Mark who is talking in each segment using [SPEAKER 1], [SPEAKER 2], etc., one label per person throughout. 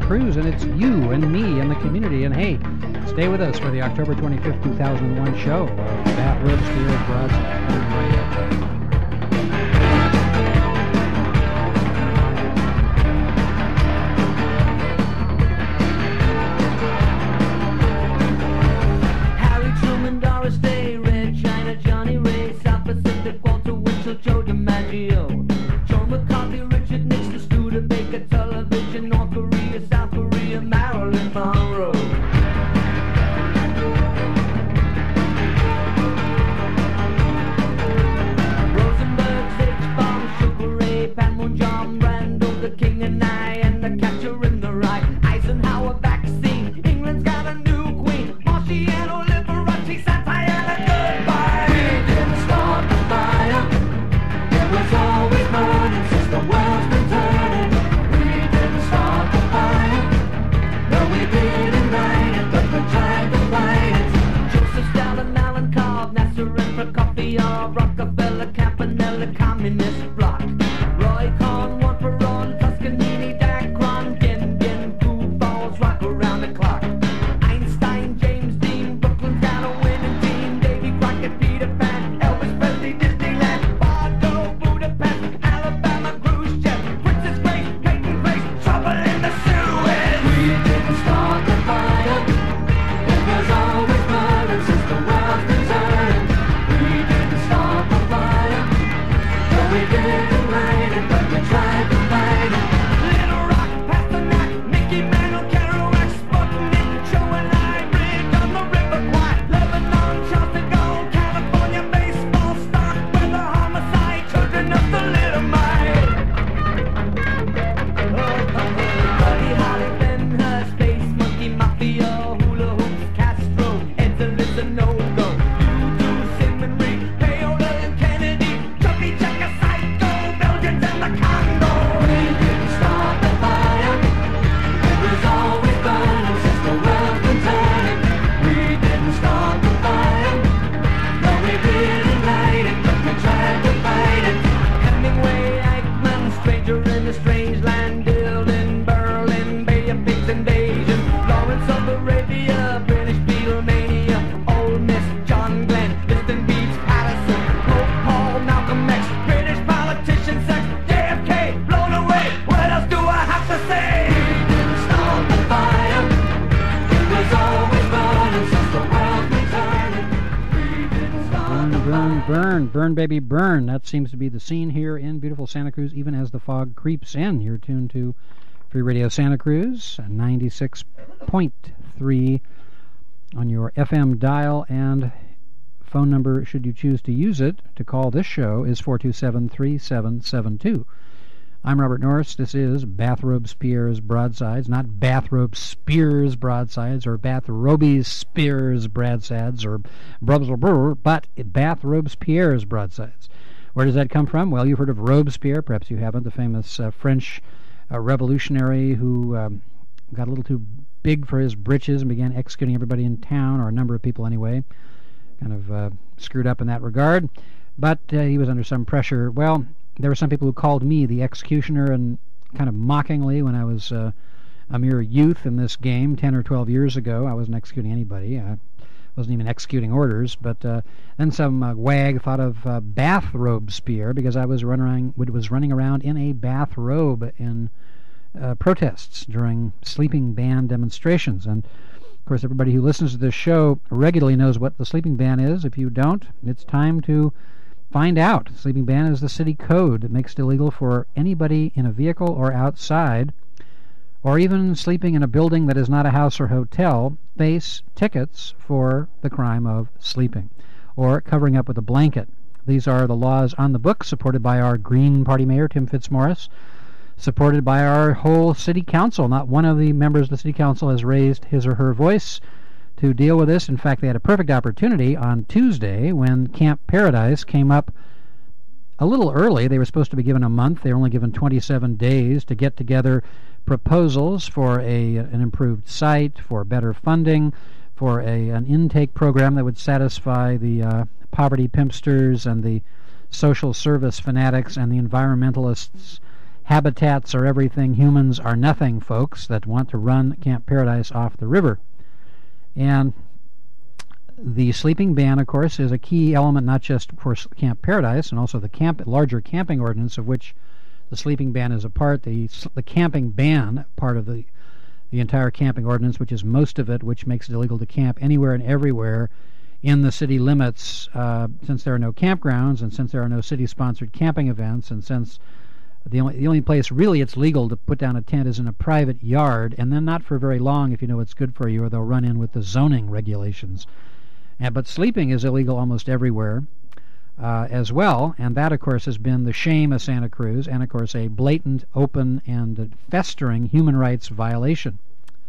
[SPEAKER 1] Cruz, and it's you and me and the community. And hey, stay with us for the October 25th, 2001 show of Bathrobes, Spears, Broadsides.
[SPEAKER 2] Joe DiMaggio, John McCarthy, Richard Nixon, Studebaker, television, North Korea, South Korea, Marilyn Monroe. Rosenberg, H-Bomb, Sugar Ray, Panmure, John Randall, the King and I, and the Catcher in the Rye, Eisenhower vaccine, England's got a new queen, Marciano, Liberace, Santana, goodbye. We didn't start the fire. It's always burning since the world's been turning. We didn't start the fire. No, we didn't light it, but we tried to fight it. Joseph Stalin, Alan Cobb, Nasser and Prokofiev, Rockefeller, Campanella, Communist Bloc, Roy Cohn, One for All, Toscanini, Dacron, Din Din, Pooh Balls, rock around the clock. Einstein, James Dean, Brooklyn's got a winning team. Davy Crockett, Peter Pan, Elvis Presley, Disneyland.
[SPEAKER 1] Burn, baby, burn. That seems to be the scene here in beautiful Santa Cruz, even as the fog creeps in. You're tuned to Free Radio Santa Cruz, 96.3 on your FM dial, and phone number, should you choose to use it, to call this show is 427-3772. I'm Robert Norris. This is Bathrobes, Spears, Broadsides, not Bathrobes, Spears, Broadsides, or Bathrobes, Spears, Broadsides, or Brubs, but Bathrobes, Spears, Broadsides. Where does that come from? Well, you've heard of Robespierre, perhaps you haven't, the famous French revolutionary who got a little too big for his britches and began executing everybody in town, or a number of people anyway. Kind of screwed up in that regard, but he was under some pressure. Well, there were some people who called me the executioner, and kind of mockingly, when I was a mere youth in this game 10 or 12 years ago. I wasn't executing anybody. I wasn't even executing orders. But then some wag thought of Bathrobespierre, because I was running around in a bathrobe in protests during sleeping ban demonstrations. And of course, everybody who listens to this show regularly knows what the sleeping ban is. If you don't, it's time to find out. Sleeping ban is the city code that makes it illegal for anybody in a vehicle or outside, or even sleeping in a building that is not a house or hotel, face tickets for the crime of sleeping or covering up with a blanket. These are the laws on the books, supported by our Green Party Mayor, Tim Fitzmaurice, supported by our whole city council. Not one of the members of the city council has raised his or her voice to deal with this. In fact, they had a perfect opportunity on Tuesday when Camp Paradise came up a little early. They were supposed to be given a month. They were only given 27 days to get together proposals for an improved site, for better funding, for an intake program that would satisfy the poverty pimpsters and the social service fanatics and the environmentalists' habitats are everything, humans are nothing folks that want to run Camp Paradise off the river. And the sleeping ban, of course, is a key element not just for Camp Paradise and also the larger camping ordinance of which the sleeping ban is a part. The camping ban part of the entire camping ordinance, which is most of it, which makes it illegal to camp anywhere and everywhere in the city limits, since there are no campgrounds and since there are no city-sponsored camping events, and since the only place really it's legal to put down a tent is in a private yard, and then not for very long if you know what's good for you, or they'll run in with the zoning regulations. But sleeping is illegal almost everywhere as well, and that, of course, has been the shame of Santa Cruz, and, of course, a blatant, open, and festering human rights violation.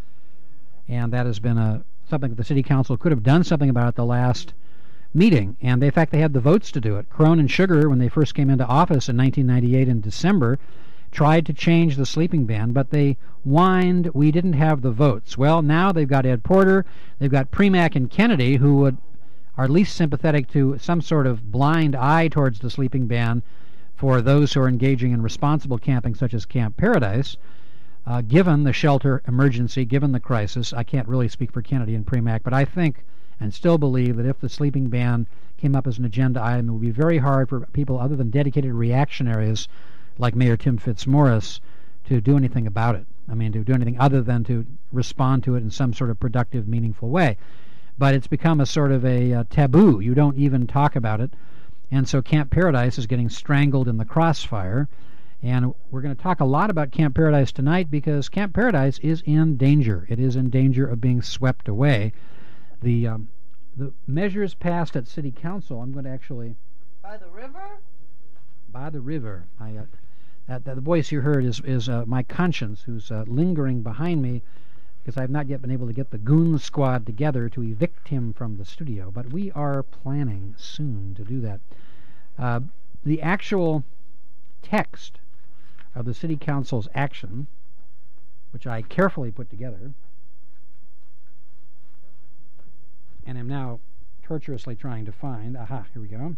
[SPEAKER 1] And that has been something that the City Council could have done something about at the last meeting, and in fact they had the votes to do it. Crone and Sugar, when they first came into office in 1998 in December, tried to change the sleeping ban, but they whined we didn't have the votes. Well, now they've got Ed Porter, they've got Premack and Kennedy, who are at least sympathetic to some sort of blind eye towards the sleeping ban for those who are engaging in responsible camping, such as Camp Paradise. Given the shelter emergency, given the crisis, I can't really speak for Kennedy and Premack, but I think and still believe that if the sleeping ban came up as an agenda item, it would be very hard for people other than dedicated reactionaries like Mayor Tim Fitzmaurice to do anything about it. I mean, to do anything other than to respond to it in some sort of productive, meaningful way. But it's become a sort of a taboo. You don't even talk about it. And so Camp Paradise is getting strangled in the crossfire. And we're going to talk a lot about Camp Paradise tonight because Camp Paradise is in danger. It is in danger of being swept away. The measures passed at City Council, I'm going to actually...
[SPEAKER 3] By the river?
[SPEAKER 1] By the river. The voice you heard is my conscience, who's lingering behind me because I've not yet been able to get the goon squad together to evict him from the studio. But we are planning soon to do that. The actual text of the City Council's action, which I carefully put together, and am now tortuously trying to find, here we go,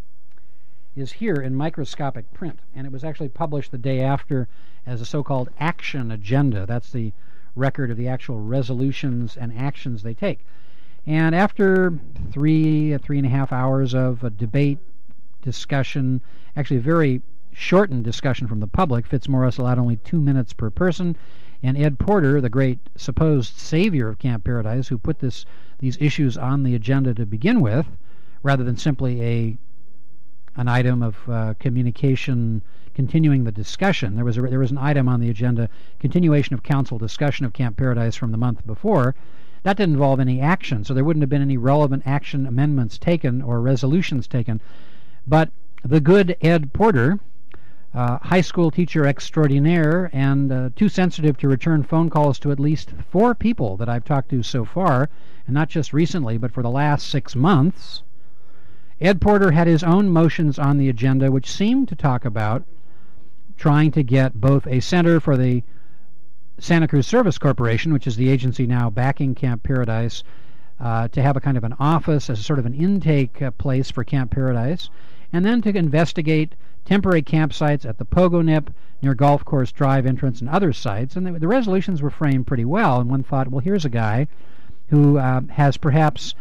[SPEAKER 1] is here in microscopic print. And it was actually published the day after as a so-called action agenda. That's the record of the actual resolutions and actions they take. And after three and a half hours of debate, discussion, actually a very shortened discussion from the public, Fitzmaurice allowed only 2 minutes per person, and Ed Porter, the great supposed savior of Camp Paradise, who put these issues on the agenda to begin with, rather than simply an item of communication continuing the discussion. There was an item on the agenda, continuation of council discussion of Camp Paradise from the month before. That didn't involve any action, so there wouldn't have been any relevant action amendments taken or resolutions taken. But the good Ed Porter, high school teacher extraordinaire and too sensitive to return phone calls to at least 4 people that I've talked to so far, and not just recently, but for the last 6 months, Ed Porter had his own motions on the agenda which seemed to talk about trying to get both a center for the Santa Cruz Service Corporation, which is the agency now backing Camp Paradise, to have a kind of an office as a sort of an intake place for Camp Paradise, and then to investigate temporary campsites at the Pogo Nip, near Golf Course Drive entrance, and other sites. And the resolutions were framed pretty well, and one thought, well, here's a guy who has perhaps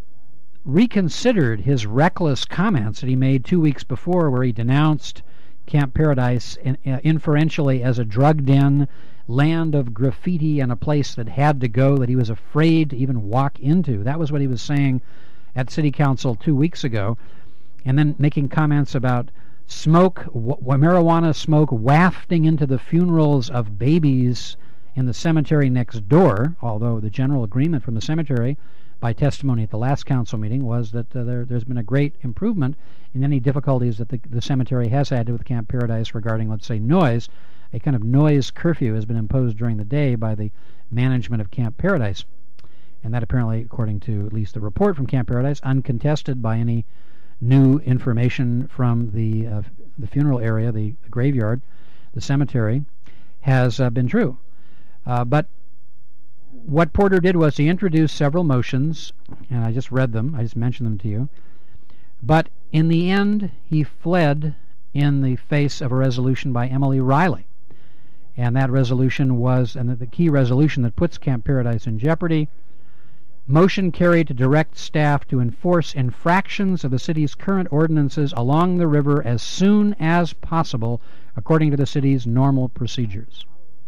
[SPEAKER 1] reconsidered his reckless comments that he made 2 weeks before, where he denounced Camp Paradise inferentially as a drug den, land of graffiti, and a place that had to go, that he was afraid to even walk into. That was what he was saying at City Council 2 weeks ago. And then making comments about smoke, marijuana smoke wafting into the funerals of babies in the cemetery next door, although the general agreement from the cemetery by testimony at the last council meeting was that there's been a great improvement in any difficulties that the cemetery has had with Camp Paradise regarding, let's say, noise. A kind of noise curfew has been imposed during the day by the management of Camp Paradise. And that apparently, according to at least the report from Camp Paradise, uncontested by any new information from the funeral area, the graveyard, the cemetery, has been true. But what Porter did was he introduced several motions, and I just read them, I just mentioned them to you. But in the end, he fled in the face of a resolution by Emily Riley. And that resolution was, and the key resolution that puts Camp Paradise in jeopardy, motion carried to direct staff to enforce infractions of the city's current ordinances along the river as soon as possible, according to the city's normal procedures.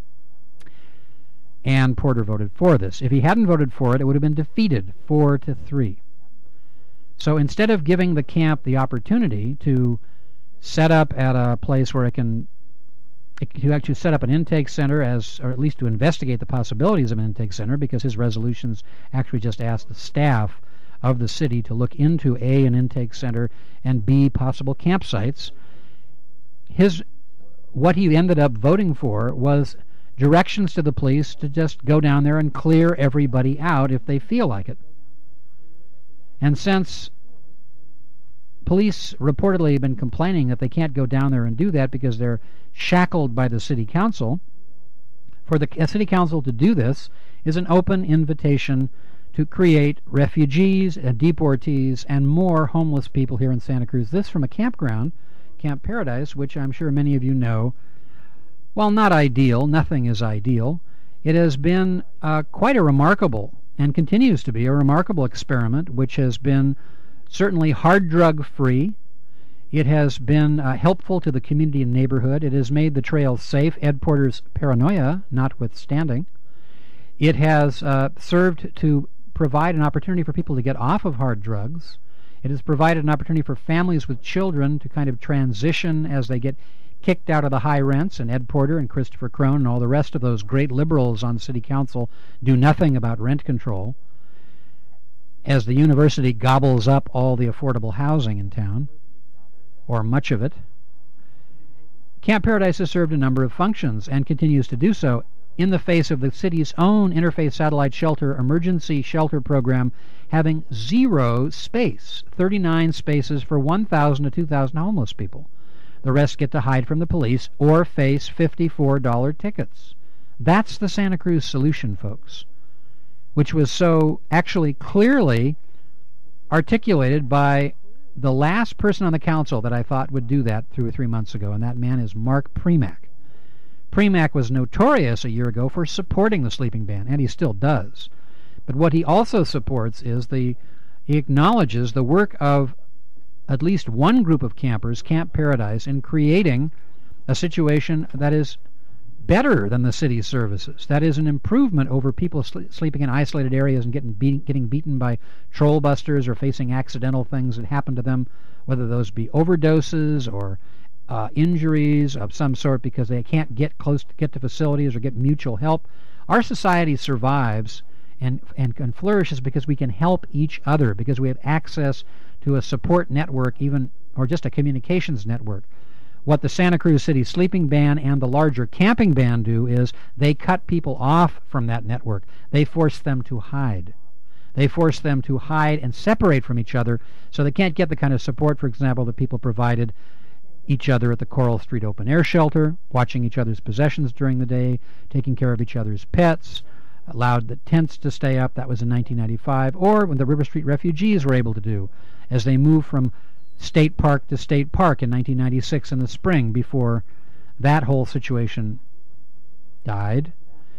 [SPEAKER 1] And Porter voted for this. If he hadn't voted for it, it would have been defeated 4-3. So instead of giving the camp the opportunity to set up at a place where to actually set up an intake center, or at least to investigate the possibilities of an intake center, because his resolutions actually just asked the staff of the city to look into A, an intake center, and B, possible campsites. What he ended up voting for was directions to the police to just go down there and clear everybody out if they feel like it. And since police reportedly have been complaining that they can't go down there and do that because they're shackled by the city council, for the city council to do this is an open invitation to create refugees and deportees and more homeless people here in Santa Cruz. This from a campground, Camp Paradise, which I'm sure many of you know. While not ideal, nothing is ideal, it has been quite a remarkable, and continues to be a remarkable experiment, which has been certainly hard drug free. It has been helpful to the community and neighborhood. It has made the trail safe, Ed Porter's paranoia notwithstanding. It has served to provide an opportunity for people to get off of hard drugs. It has provided an opportunity for families with children to kind of transition as they get kicked out of the high rents, and Ed Porter and Christopher Crone and all the rest of those great liberals on city council do nothing about rent control, as the university gobbles up all the affordable housing in town, or much of it. Camp Paradise has served a number of functions and continues to do so in the face of the city's own interfaith satellite shelter emergency shelter program having 0 space, 39 spaces for 1,000 to 2,000 homeless people. The rest get to hide from the police or face $54 tickets. That's the Santa Cruz solution, folks, which was so actually clearly articulated by the last person on the council that I thought would do that 2 or 3 months ago, and that man is Mark Premack. Premack was notorious a year ago for supporting the sleeping ban, and he still does. But what he also supports is he acknowledges the work of at least one group of campers, Camp Paradise, in creating a situation that is better than the city's services. That is an improvement over people sleeping in isolated areas and getting beaten by troll busters or facing accidental things that happen to them, whether those be overdoses or injuries of some sort because they can't get to facilities or get mutual help. Our society survives and flourishes because we can help each other, because we have access to a support network, or just a communications network. What the Santa Cruz City sleeping ban and the larger camping ban do is they cut people off from that network. They force them to hide. They force them to hide and separate from each other, so they can't get the kind of support, for example, that people provided each other at the Coral Street Open Air Shelter, watching each other's possessions during the day, taking care of each other's pets, allowed the tents to stay up. That was in 1995, or when the River Street refugees were able to do, as they moved from state park to state park in 1996 in the spring, before that whole situation died.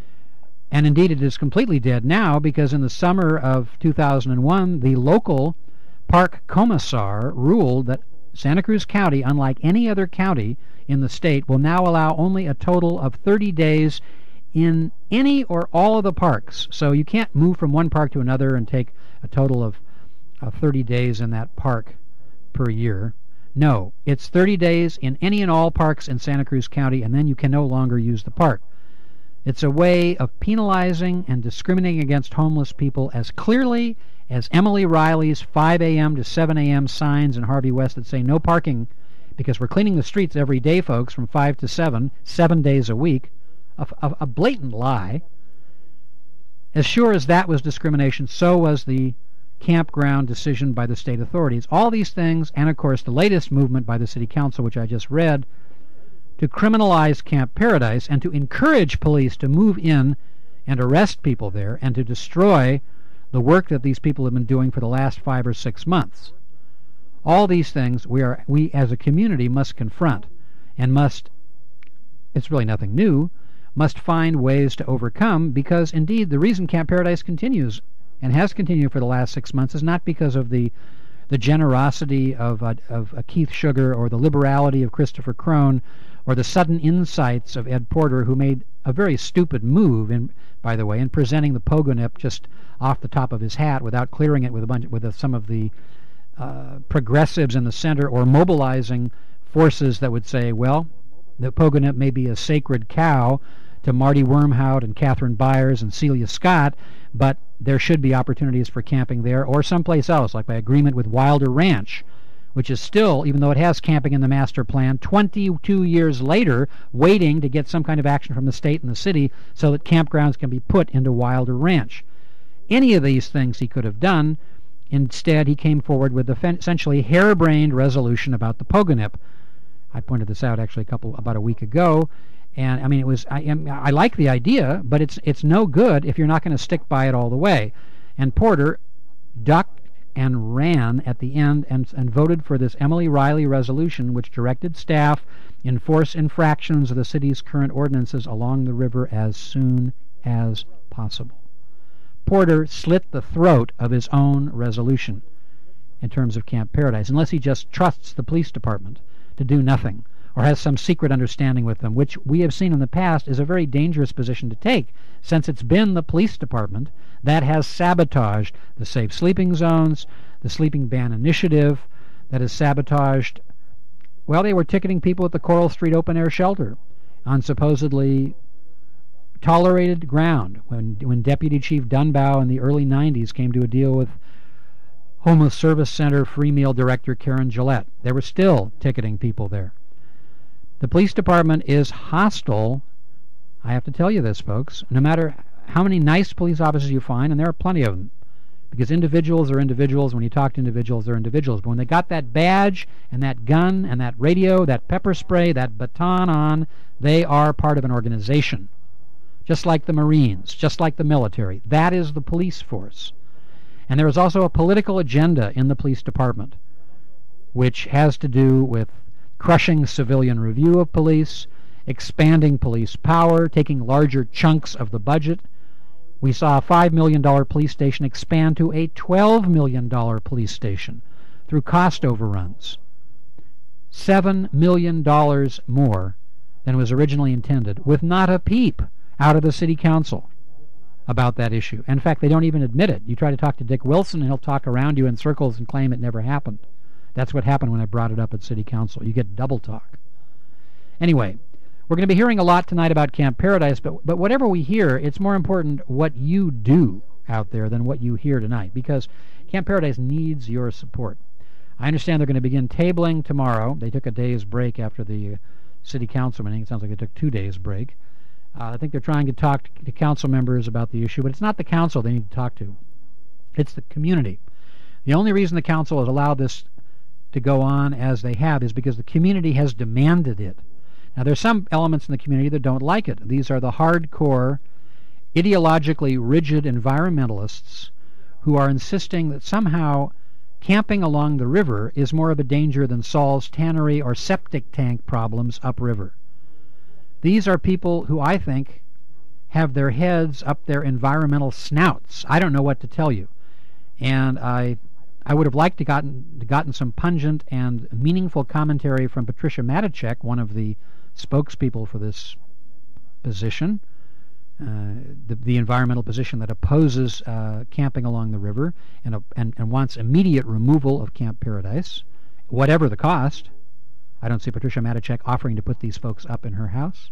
[SPEAKER 1] And indeed it is completely dead now, because in the summer of 2001 the local park commissar ruled that Santa Cruz County, unlike any other county in the state, will now allow only a total of 30 days in any or all of the parks. So you can't move from one park to another and take a total of 30 days in that park per year. No, it's 30 days in any and all parks in Santa Cruz County, and then you can no longer use the park. It's a way of penalizing and discriminating against homeless people as clearly as Emily Riley's 5 a.m. to 7 a.m. signs in Harvey West that say no parking, because we're cleaning the streets every day, folks, from 5 to 7 days a week. A blatant lie. As sure as that was discrimination, so was the campground decision by the state authorities. All these things, and of course the latest movement by the city council, which I just read, to criminalize Camp Paradise and to encourage police to move in and arrest people there and to destroy the work that these people have been doing for the last 5 or 6 months. All these things we as a community must confront and must, it's really nothing new, must find ways to overcome, because indeed the reason Camp Paradise continues and has continued for the last 6 months is not because of the generosity of Keith Sugar or the liberality of Christopher Crone or the sudden insights of Ed Porter, who made a very stupid move, by the way, in presenting the Pogonip just off the top of his hat without clearing it with some of the progressives in the center, or mobilizing forces that would say, well, the Pogonip may be a sacred cow to Marty Wormhout and Catherine Byers and Celia Scott, but there should be opportunities for camping there or someplace else, like by agreement with Wilder Ranch, which is still, even though it has camping in the master plan, 22 years later, waiting to get some kind of action from the state and the city so that campgrounds can be put into Wilder Ranch. Any of these things he could have done. Instead, he came forward with essentially harebrained resolution about the Pogonip. I pointed this out actually about a week ago, and I mean I like the idea, but it's no good if you're not going to stick by it all the way. And Porter ducked and ran at the end and voted for this Emily Riley resolution, which directed staff enforce infractions of the city's current ordinances along the river as soon as possible. Porter slit the throat of his own resolution in terms of Camp Paradise, unless he just trusts the police department to do nothing, or has some secret understanding with them, which we have seen in the past is a very dangerous position to take, since it's been the police department that has sabotaged the safe sleeping zones, the sleeping ban initiative, that has sabotaged, well, they were ticketing people at the Coral Street open air shelter on supposedly tolerated ground when Deputy Chief Dunbow in the early 90s came to a deal with Homeless Service Center Free Meal Director Karen Gillette. They were still ticketing people there. The police department is hostile. I have to tell you this, folks. No matter how many nice police officers you find, and there are plenty of them, because individuals are individuals. When you talk to individuals, they're individuals. But when they got that badge and that gun and that radio, that pepper spray, that baton on, they are part of an organization. Just like the Marines, just like the military. That is the police force. And there is also a political agenda in the police department, which has to do with crushing civilian review of police, expanding police power, taking larger chunks of the budget. We saw a $5 million police station expand to a $12 million police station through cost overruns. $7 million more than was originally intended, with not a peep out of the city council about that issue. In fact, they don't even admit it. You try to talk to Dick Wilson, and he'll talk around you in circles and claim it never happened. That's what happened when I brought it up at city council. You get double talk. Anyway, we're going to be hearing a lot tonight about Camp Paradise, but whatever we hear, it's more important what you do out there than what you hear tonight, because Camp Paradise needs your support. I understand they're going to begin tabling tomorrow. They took a day's break after the city council meeting. It sounds like they took 2 days break. I think they're trying to talk to council members about the issue, but it's not the council they need to talk to. It's the community. The only reason the council has allowed this to go on as they have is because the community has demanded it. Now, there's some elements in the community that don't like it. These are the hardcore, ideologically rigid environmentalists who are insisting that somehow camping along the river is more of a danger than Saul's tannery or septic tank problems upriver. These are people who I think have their heads up their environmental snouts. I don't know what to tell you. And I would have liked to gotten some pungent and meaningful commentary from Patricia Matichek, one of the spokespeople for this position, the environmental position that opposes camping along the river and wants immediate removal of Camp Paradise, whatever the cost. I don't see Patricia Matichek offering to put these folks up in her house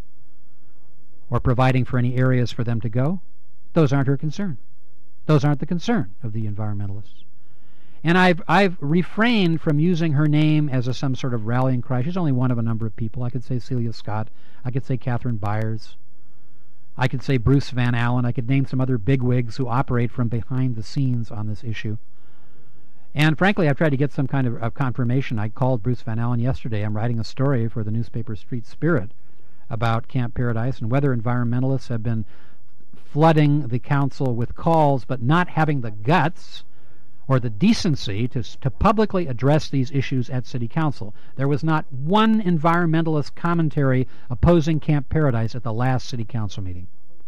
[SPEAKER 1] or providing for any areas for them to go. Those aren't her concern. Those aren't the concern of the environmentalists. And I've refrained from using her name as some sort of rallying cry. She's only one of a number of people. I could say Celia Scott. I could say Catherine Byers. I could say Bruce Van Allen. I could name some other bigwigs who operate from behind the scenes on this issue. And frankly, I've tried to get some kind of confirmation. I called Bruce Van Allen yesterday. I'm writing a story for the newspaper Street Spirit about Camp Paradise and whether environmentalists have been flooding the council with calls but not having the guts or the decency to publicly address these issues at City Council. There was not one environmentalist commentary opposing Camp Paradise at the last City Council meeting.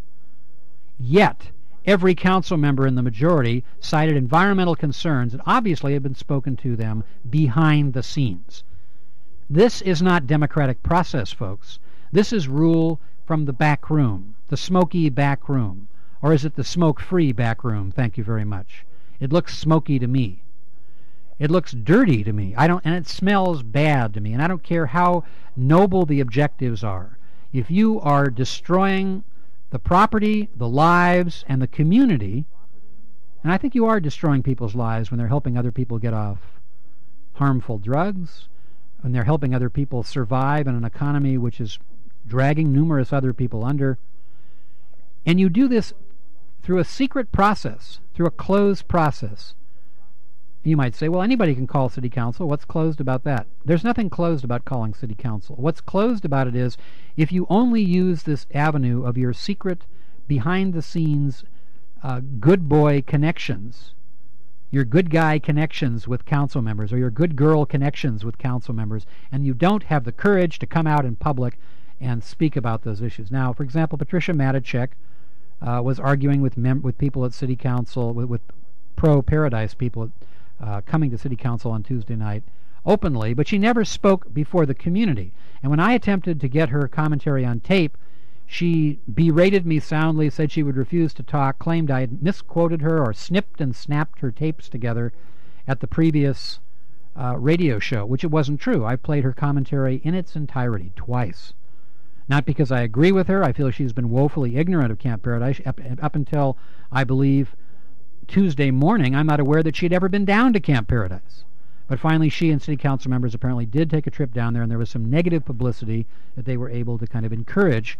[SPEAKER 1] Yet, every council member in the majority cited environmental concerns that obviously had been spoken to them behind the scenes. This is not democratic process, folks. This is rule from the back room, the smoky back room. Or is it the smoke-free back room? Thank you very much. It looks smoky to me. It looks dirty to me. And it smells bad to me. And I don't care how noble the objectives are. If you are destroying the property, the lives, and the community, and I think you are destroying people's lives when they're helping other people get off harmful drugs, when they're helping other people survive in an economy which is dragging numerous other people under, and you do this through a secret process, through a closed process. You might say, well, anybody can call City Council. What's closed about that? There's nothing closed about calling City Council. What's closed about it is if you only use this avenue of your secret, behind-the-scenes, good boy connections, your good guy connections with council members, or your good girl connections with council members, and you don't have the courage to come out in public and speak about those issues. Now, for example, Patricia Matichek was arguing with people at City Council, with pro-Paradise people coming to City Council on Tuesday night openly, but she never spoke before the community. And when I attempted to get her commentary on tape, she berated me soundly, said she would refuse to talk, claimed I had misquoted her or snipped and snapped her tapes together at the previous radio show, which it wasn't true. I played her commentary in its entirety twice. Not because I agree with her. I feel she's been woefully ignorant of Camp Paradise up until, I believe, Tuesday morning. I'm not aware that she'd ever been down to Camp Paradise. But finally, she and City Council members apparently did take a trip down there, and there was some negative publicity that they were able to kind of encourage,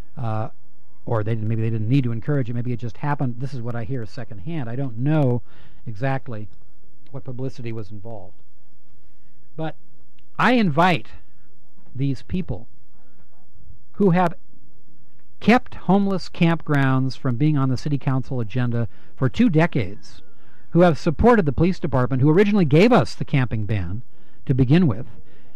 [SPEAKER 1] or maybe they didn't need to encourage it. Maybe it just happened. This is what I hear secondhand. I don't know exactly what publicity was involved. But I invite these people who have kept homeless campgrounds from being on the City Council agenda for 2 decades, who have supported the police department, who originally gave us the camping ban to begin with.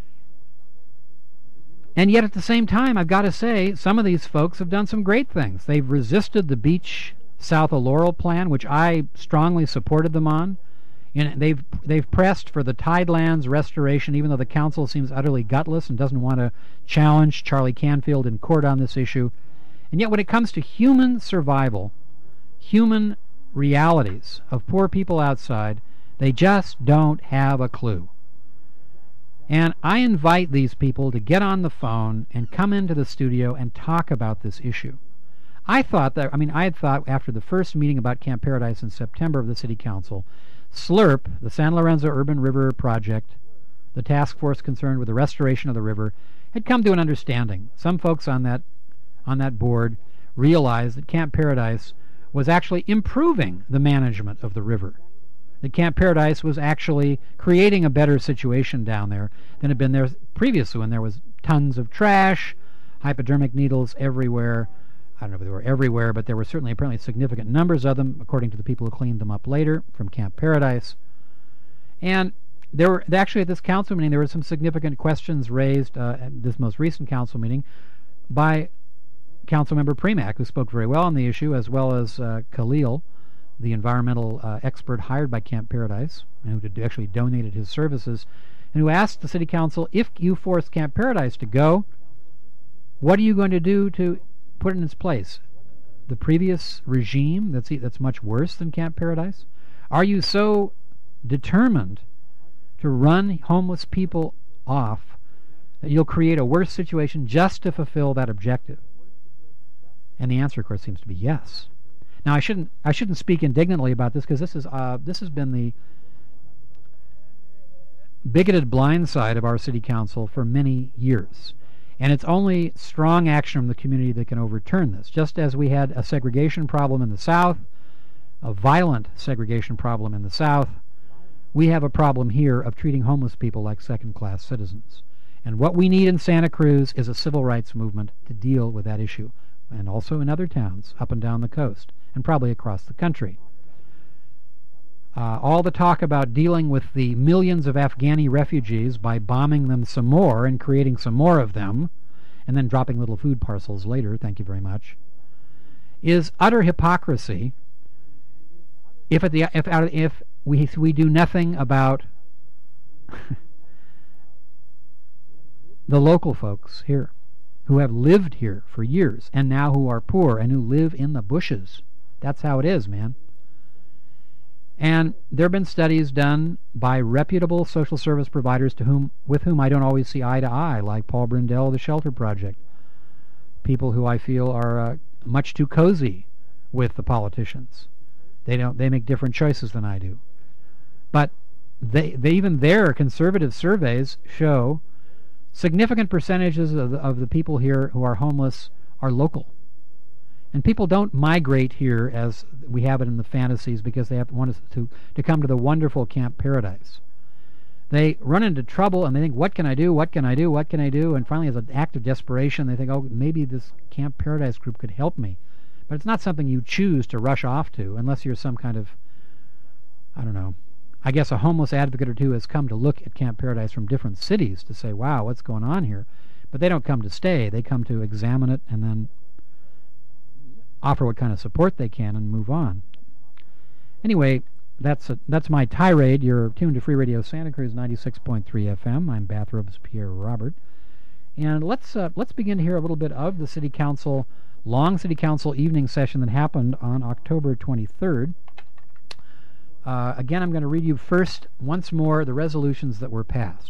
[SPEAKER 1] And yet at the same time, I've got to say, some of these folks have done some great things. They've resisted the beach south of Laurel plan, which I strongly supported them on. And they've pressed for the Tidelands restoration, even though the council seems utterly gutless and doesn't want to challenge Charlie Canfield in court on this issue. And yet when it comes to human survival, human realities of poor people outside, they just don't have a clue. And I invite these people to get on the phone and come into the studio and talk about this issue. I had thought after the first meeting about Camp Paradise in September of the City Council, SLURP, the San Lorenzo Urban River Project, the task force concerned with the restoration of the river, had come to an understanding. Some folks on that board realized that Camp Paradise was actually improving the management of the river. That Camp Paradise was actually creating a better situation down there than had been there previously, when there was tons of trash, hypodermic needles everywhere. I don't know if they were everywhere, but there were certainly apparently significant numbers of them, according to the people who cleaned them up later from Camp Paradise. And there were actually at this council meeting, there were some significant questions raised at this most recent council meeting by Councilmember Premack, who spoke very well on the issue, as well as Khalil, the environmental expert hired by Camp Paradise, and who actually donated his services, and who asked the City Council, if you force Camp Paradise to go, what are you going to do to put it in its place? The previous regime that's much worse than Camp Paradise? Are you so determined to run homeless people off that you'll create a worse situation just to fulfill that objective? And the answer, of course, seems to be yes. Now, I shouldn't speak indignantly about this, because this has been the bigoted blind side of our City Council for many years. And it's only strong action from the community that can overturn this. Just as we had a segregation problem in the South, a violent segregation problem in the South, we have a problem here of treating homeless people like second-class citizens. And what we need in Santa Cruz is a civil rights movement to deal with that issue, and also in other towns up and down the coast, and probably across the country. All the talk about dealing with the millions of Afghani refugees by bombing them some more and creating some more of them, and then dropping little food parcels later, thank you very much, is utter hypocrisy if we do nothing about the local folks here who have lived here for years and now who are poor and who live in the bushes. That's how it is, man. And there have been studies done by reputable social service providers with whom I don't always see eye to eye, like Paul Brindell of the Shelter Project. People who I feel are much too cozy with the politicians. They make different choices than I do. But they even their conservative surveys show significant percentages of the people here who are homeless are local. And people don't migrate here as we have it in the fantasies because they want us to come to the wonderful Camp Paradise. They run into trouble and they think, what can I do? What can I do? What can I do? And finally, as an act of desperation, they think, oh, maybe this Camp Paradise group could help me. But it's not something you choose to rush off to unless you're some kind of, I don't know, I guess a homeless advocate or two has come to look at Camp Paradise from different cities to say, wow, what's going on here? But they don't come to stay. They come to examine it and then offer what kind of support they can and move on. Anyway, that's my tirade. You're tuned to Free Radio Santa Cruz 96.3 FM. I'm Bathrobes Pierre Robert. And let's begin to hear a little bit of the City Council, long City Council evening session that happened on October 23rd. Again, I'm going to read you first, once more, the resolutions that were passed.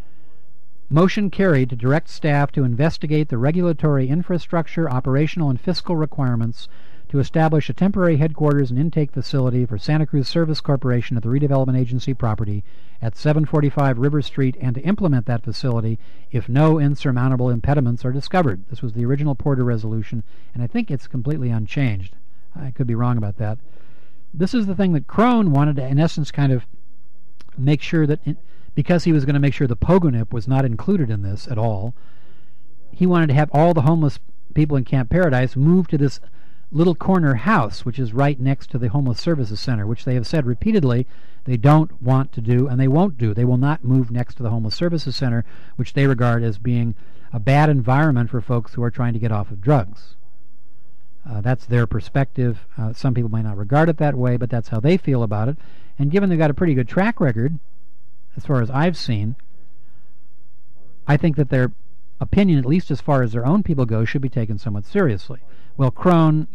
[SPEAKER 1] Motion carried to direct staff to investigate the regulatory infrastructure, operational, and fiscal requirements to establish a temporary headquarters and intake facility for Santa Cruz Service Corporation at the Redevelopment Agency property at 745 River Street and to implement that facility if no insurmountable impediments are discovered. This was the original Porter resolution, and I think it's completely unchanged. I could be wrong about that. This is the thing that Crone wanted to, in essence, kind of make sure that, because he was going to make sure the Pogonip was not included in this at all, he wanted to have all the homeless people in Camp Paradise move to this little corner house, which is right next to the Homeless Services Center, which they have said repeatedly they don't want to do, and they won't do. They will not move next to the Homeless Services Center, which they regard as being a bad environment for folks who are trying to get off of drugs. That's their perspective. Some people might not regard it that way, but that's how they feel about it. And given they've got a pretty good track record, as far as I've seen, I think that their opinion, at least as far as their own people go, should be taken somewhat seriously. Well, Crone,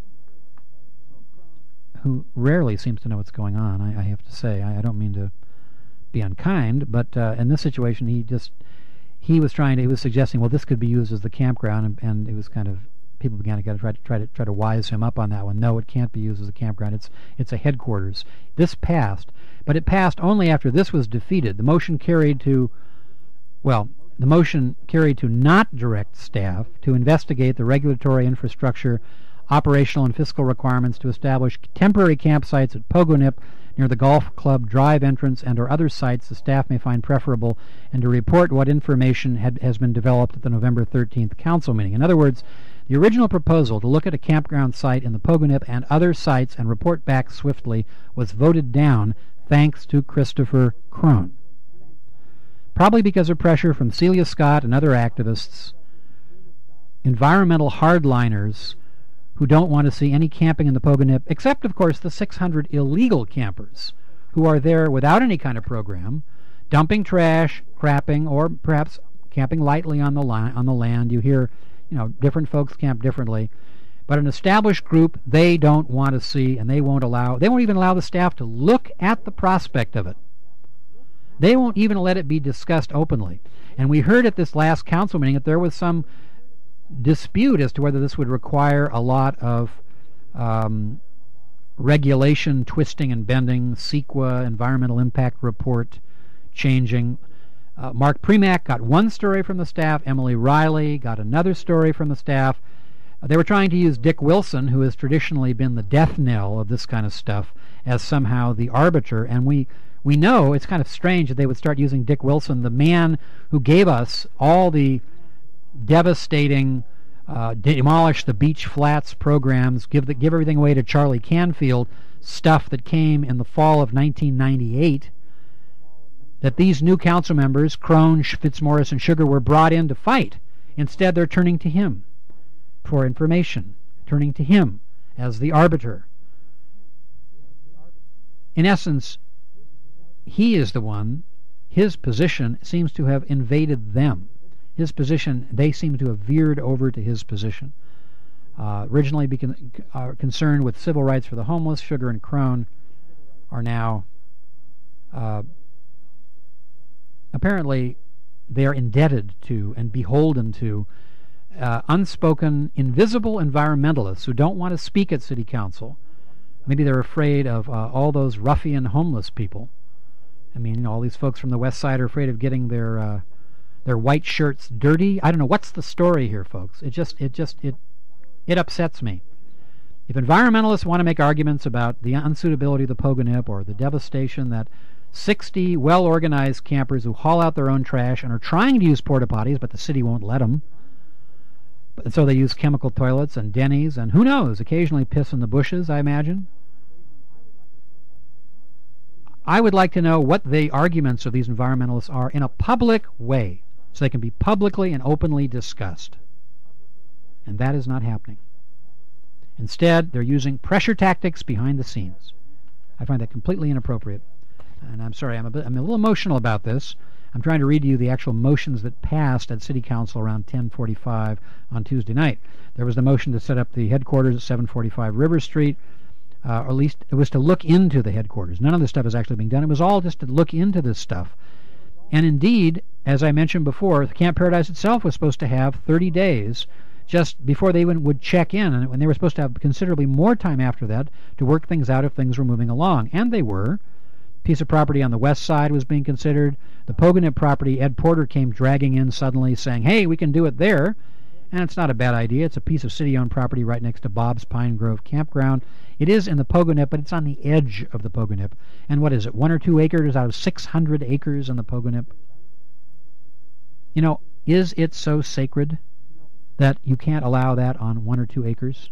[SPEAKER 1] who rarely seems to know what's going on, I have to say, I don't mean to be unkind, but in this situation, he was suggesting, well, this could be used as the campground, and it was kind of, people began to try to wise him up on that one. No, it can't be used as a campground. It's a headquarters. This passed, but it passed only after this was defeated. The motion carried to not direct staff to investigate the regulatory infrastructure, operational and fiscal requirements to establish temporary campsites at Pogonip near the golf club drive entrance and or other sites the staff may find preferable, and to report what information has been developed at the November 13th council meeting. In other words, the original proposal to look at a campground site in the Pogonip and other sites and report back swiftly was voted down thanks to Christopher Crone. Probably because of pressure from Celia Scott and other activists, environmental hardliners who don't want to see any camping in the Pogonip, except, of course, the 600 illegal campers who are there without any kind of program, dumping trash, crapping, or perhaps camping lightly on the land. You hear, different folks camp differently. But an established group, they don't want to see, and they won't even allow the staff to look at the prospect of it. They won't even let it be discussed openly. And we heard at this last council meeting that there was some dispute as to whether this would require a lot of regulation, twisting and bending, CEQA, environmental impact report changing. Mark Premack got one story from the staff. Emily Riley got another story from the staff. They were trying to use Dick Wilson, who has traditionally been the death knell of this kind of stuff, as somehow the arbiter. And we know it's kind of strange that they would start using Dick Wilson, the man who gave us all the devastating demolish the beach flats programs, give everything away to Charlie Canfield, stuff that came in the fall of 1998, that these new council members, Crone, Fitzmaurice, and Sugar, were brought in to fight. Instead, they're turning to him for information, turning to him as the arbiter. In essence, he is the one, his position seems to have invaded them. His position, they seem to have veered over to his position. Originally concerned with civil rights for the homeless, Sugar and Crone are now apparently they are indebted to and beholden to unspoken, invisible environmentalists who don't want to speak at city council. Maybe they're afraid of all those ruffian homeless people. I mean, all these folks from the West Side are afraid of getting their white shirts dirty. I don't know what's the story here, folks. It upsets me. If environmentalists want to make arguments about the unsuitability of the Pogonip or the devastation that 60 well-organized campers who haul out their own trash and are trying to use porta potties, but the city won't let them, so they use chemical toilets and Denny's, and who knows, occasionally piss in the bushes, I imagine. I would like to know what the arguments of these environmentalists are in a public way, so they can be publicly and openly discussed. And that is not happening. Instead, they're using pressure tactics behind the scenes. I find that completely inappropriate. And I'm sorry, I'm a little emotional about this. I'm trying to read to you the actual motions that passed at City Council around 10:45 on Tuesday night. There was the motion to set up the headquarters at 745 River Street, or at least it was to look into the headquarters. None of this stuff is actually being done. It was all just to look into this stuff. And indeed, as I mentioned before, Camp Paradise itself was supposed to have 30 days just before they even would check in, and when they were supposed to have considerably more time after that to work things out if things were moving along. And they were. Piece of property on the west side was being considered. The Pogonip property, Ed Porter came dragging in suddenly saying, hey, we can do it there. And it's not a bad idea. It's a piece of city-owned property right next to Bob's Pine Grove Campground. It is in the Pogonip, but it's on the edge of the Pogonip. And what is it, 1 or 2 acres out of 600 acres in the Pogonip? You know, is it so sacred that you can't allow that on 1 or 2 acres?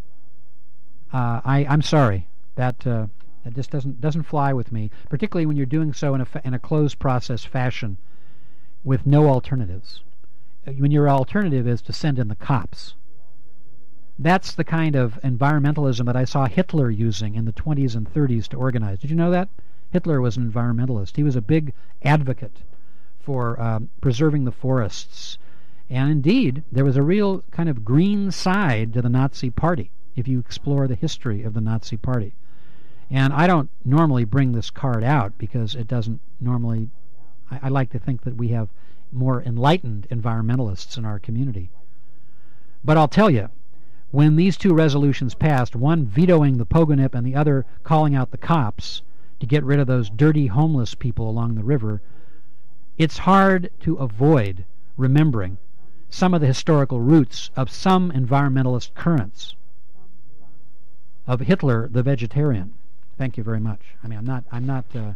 [SPEAKER 1] I'm sorry. That just doesn't fly with me, particularly when you're doing so in a closed process fashion with no alternatives. When your alternative is to send in the cops. That's the kind of environmentalism that I saw Hitler using in the 20s and 30s to organize. Did you know that? Hitler was an environmentalist. He was a big advocate for preserving the forests. And indeed, there was a real kind of green side to the Nazi Party, if you explore the history of the Nazi Party. And I don't normally bring this card out because it doesn't normally... I like to think that we have more enlightened environmentalists in our community. But I'll tell you, when these 2 resolutions passed, one vetoing the Pogonip and the other calling out the cops to get rid of those dirty homeless people along the river, it's hard to avoid remembering some of the historical roots of some environmentalist currents. Of Hitler, the vegetarian. Thank you very much. I mean, I'm not there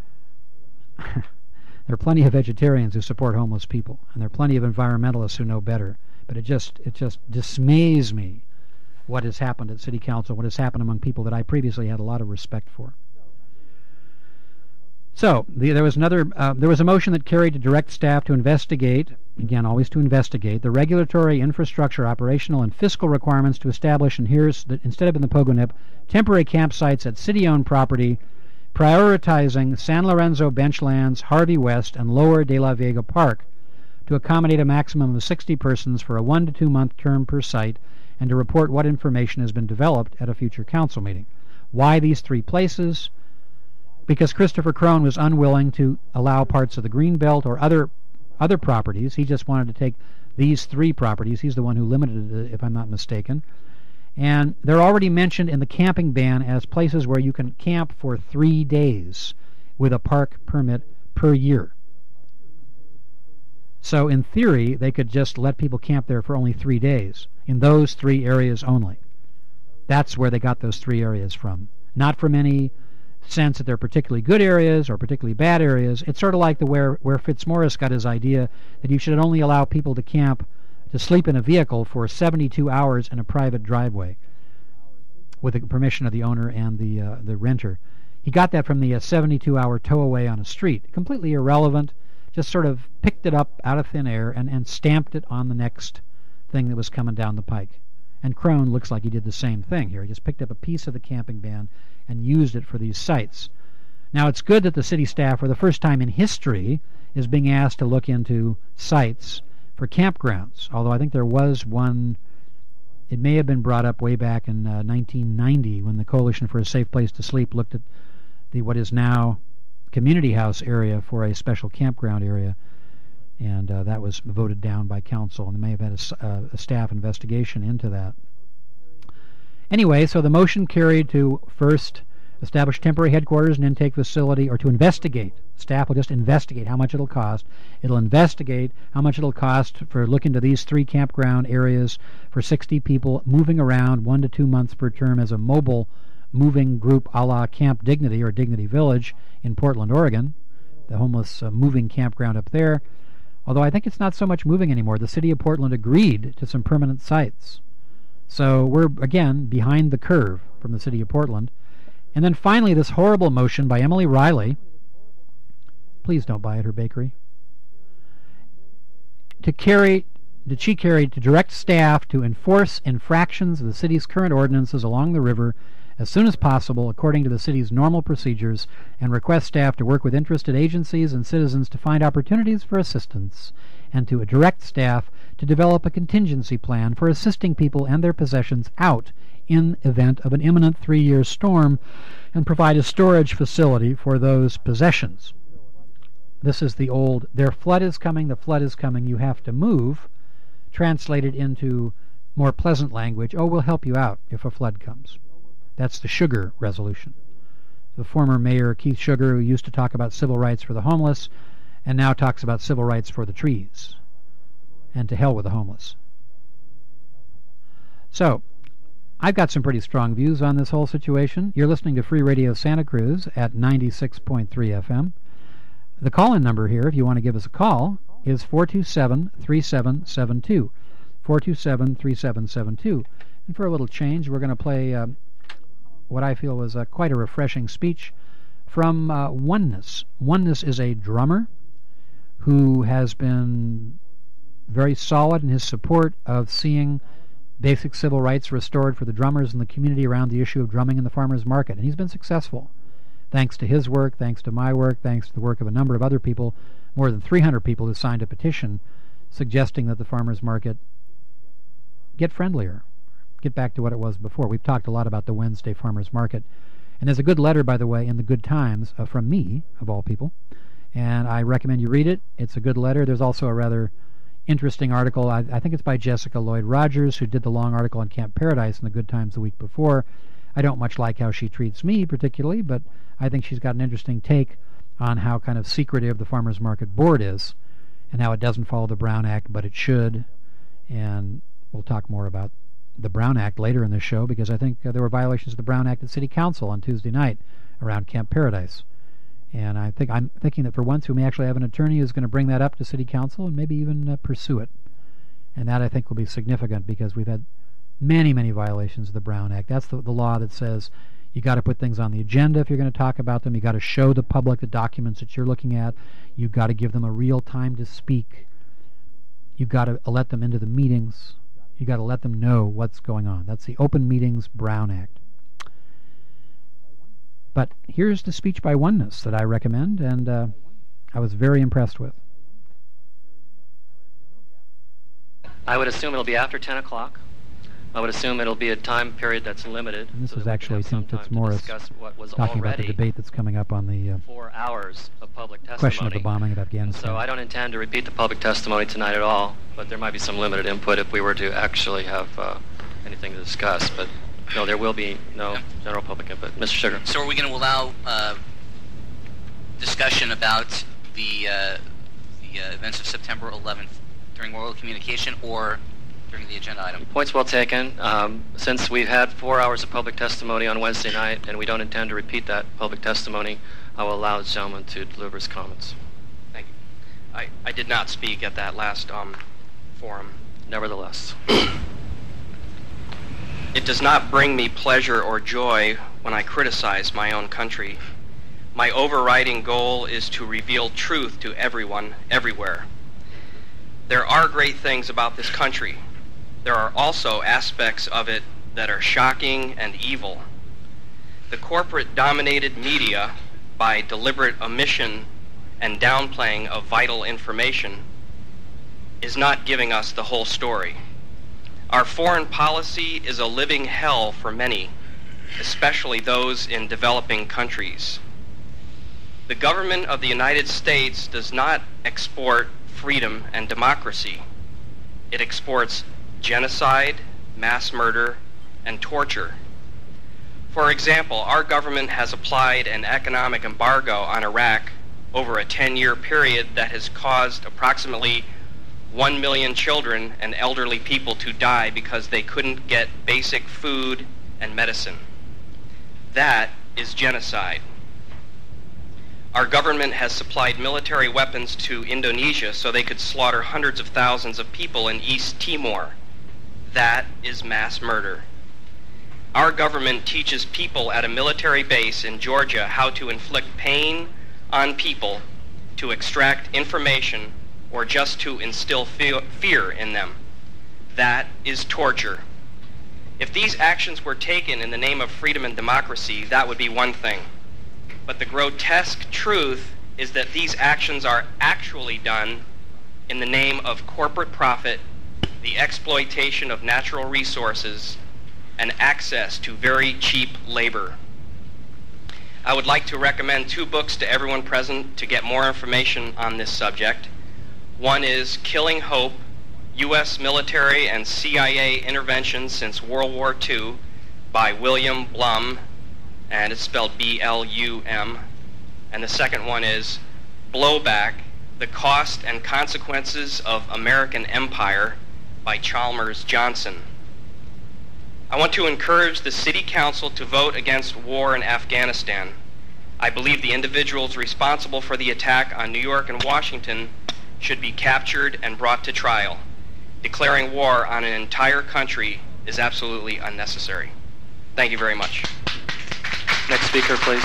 [SPEAKER 1] are plenty of vegetarians who support homeless people, and there are plenty of environmentalists who know better. But it just dismays me what has happened at City Council, what has happened among people that I previously had a lot of respect for. So there was a motion that carried to direct staff to investigate, again, always to investigate, the regulatory, infrastructure, operational, and fiscal requirements to establish, and here's instead of in the Pogonip, temporary campsites at city-owned property, prioritizing San Lorenzo Benchlands, Harvey West, and Lower de la Vega Park to accommodate a maximum of 60 persons for a 1 to 2 month term per site, and to report what information has been developed at a future council meeting. Why these 3 places? Because Christopher Crone was unwilling to allow parts of the Greenbelt or other properties. He just wanted to take these 3 properties. He's the one who limited it, if I'm not mistaken. And they're already mentioned in the camping ban as places where you can camp for 3 days with a park permit per year. So in theory, they could just let people camp there for only 3 days, in those 3 areas only. That's where they got those 3 areas from. Not from any sense that they're particularly good areas or particularly bad areas. It's sort of like where Fitzmaurice got his idea that you should only allow people to camp, to sleep in a vehicle for 72 hours in a private driveway. with the permission of the owner and the renter. He got that from the 72-hour towaway on a street. Completely irrelevant, just sort of picked it up out of thin air and stamped it on the next thing that was coming down the pike. And Crone looks like he did the same thing here. He just picked up a piece of the camping ban and used it for these sites. Now, it's good that the city staff, for the first time in history, is being asked to look into sites for campgrounds, although I think there was one. It may have been brought up way back in 1990 when the Coalition for a Safe Place to Sleep looked at what is now community house area for a special campground area, and that was voted down by council, and they may have had a staff investigation into that. Anyway, so the motion carried to first establish temporary headquarters and intake facility, or to investigate. Staff will just investigate how much it'll cost. It'll investigate how much it'll cost for looking to these 3 campground areas for 60 people moving around 1 to 2 months per term as a mobile moving group a la Camp Dignity or Dignity Village in Portland, Oregon, the homeless moving campground up there. Although I think it's not so much moving anymore. The city of Portland agreed to some permanent sites. So we're, again, behind the curve from the city of Portland. And then finally, this horrible motion by Emily Riley. Please don't buy at her bakery. To direct staff to enforce infractions of the city's current ordinances along the river as soon as possible according to the city's normal procedures, and request staff to work with interested agencies and citizens to find opportunities for assistance, and to direct staff to develop a contingency plan for assisting people and their possessions out in event of an imminent 3-year storm, and provide a storage facility for those possessions. This is the old, their flood is coming, the flood is coming, you have to move, translated into more pleasant language, oh, we'll help you out if a flood comes. That's the Sugar resolution. The former mayor, Keith Sugar, who used to talk about civil rights for the homeless, and now talks about civil rights for the trees. And to hell with the homeless. So, I've got some pretty strong views on this whole situation. You're listening to Free Radio Santa Cruz at 96.3 FM. The call-in number here, if you want to give us a call, is 427-3772. 427-3772. And for a little change, we're going to play what I feel was quite a refreshing speech from Oneness. Oneness is a drummer who has been very solid in his support of seeing basic civil rights restored for the drummers in the community around the issue of drumming in the farmers market. And he's been successful. Thanks to his work, thanks to my work, thanks to the work of a number of other people, more than 300 people who signed a petition suggesting that the farmers market get friendlier, get back to what it was before. We've talked a lot about the Wednesday farmers market. And there's a good letter, by the way, in the Good Times from me, of all people. And I recommend you read it. It's a good letter. There's also a rather interesting article. I think it's by Jessica Lloyd Rogers, who did the long article on Camp Paradise in the Good Times the week before. I don't much like how she treats me particularly, but I think she's got an interesting take on how kind of secretive the Farmers Market Board is and how it doesn't follow the Brown Act, but it should. And we'll talk more about the Brown Act later in this show, because I think there were violations of the Brown Act at City Council on Tuesday night around Camp Paradise. And I'm thinking that for once we may actually have an attorney who's going to bring that up to City Council and maybe even pursue it. And that, I think, will be significant, because we've had many, many violations of the Brown Act. That's the law that says you got to put things on the agenda if you're going to talk about them. You got to show the public the documents that you're looking at. You got to give them a real time to speak. You got to let them into the meetings. You got to let them know what's going on. That's the Open Meetings Brown Act. But here's the speech by Oneness that I recommend, and I was very impressed with.
[SPEAKER 3] I would assume it'll be after 10 o'clock. I would assume it'll be a time period that's limited.
[SPEAKER 1] And this is actually Tim Fitzmaurice talking about the debate that's coming up on the
[SPEAKER 3] 4 hours of public testimony.
[SPEAKER 1] Question of the bombing of Afghanistan.
[SPEAKER 3] So I don't intend to repeat the public testimony tonight at all, but there might be some limited input if we were to actually have anything to discuss. But no, there will be no general public input. Mr. Sugar.
[SPEAKER 4] So are we going to allow discussion about the events of September 11th during oral communication or during the agenda item?
[SPEAKER 3] Points well taken. Since we've had 4 hours of public testimony on Wednesday night and we don't intend to repeat that public testimony, I will allow this gentleman to deliver his comments.
[SPEAKER 5] Thank you. I did not speak at that last forum.
[SPEAKER 3] Nevertheless.
[SPEAKER 5] It does not bring me pleasure or joy when I criticize my own country. My overriding goal is to reveal truth to everyone, everywhere. There are great things about this country. There are also aspects of it that are shocking and evil. The corporate-dominated media, by deliberate omission and downplaying of vital information, is not giving us the whole story. Our foreign policy is a living hell for many, especially those in developing countries. The government of the United States does not export freedom and democracy. It exports genocide, mass murder, and torture. For example, our government has applied an economic embargo on Iraq over a 10-year period that has caused approximately 1 million children and elderly people to die because they couldn't get basic food and medicine. That is genocide. Our government has supplied military weapons to Indonesia so they could slaughter hundreds of thousands of people in East Timor. That is mass murder. Our government teaches people at a military base in Georgia how to inflict pain on people, to extract information, or just to instill fear in them. That is torture. If these actions were taken in the name of freedom and democracy, that would be one thing. But the grotesque truth is that these actions are actually done in the name of corporate profit, the exploitation of natural resources, and access to very cheap labor. I would like to recommend 2 books to everyone present to get more information on this subject. One is Killing Hope, U.S. Military and CIA Interventions Since World War II by William Blum, and it's spelled B-L-U-M. And the second one is Blowback, The Cost and Consequences of American Empire by Chalmers Johnson. I want to encourage the City Council to vote against war in Afghanistan. I believe the individuals responsible for the attack on New York and Washington should be captured and brought to trial. Declaring war on an entire country is absolutely unnecessary. Thank you very much.
[SPEAKER 3] Next speaker, please.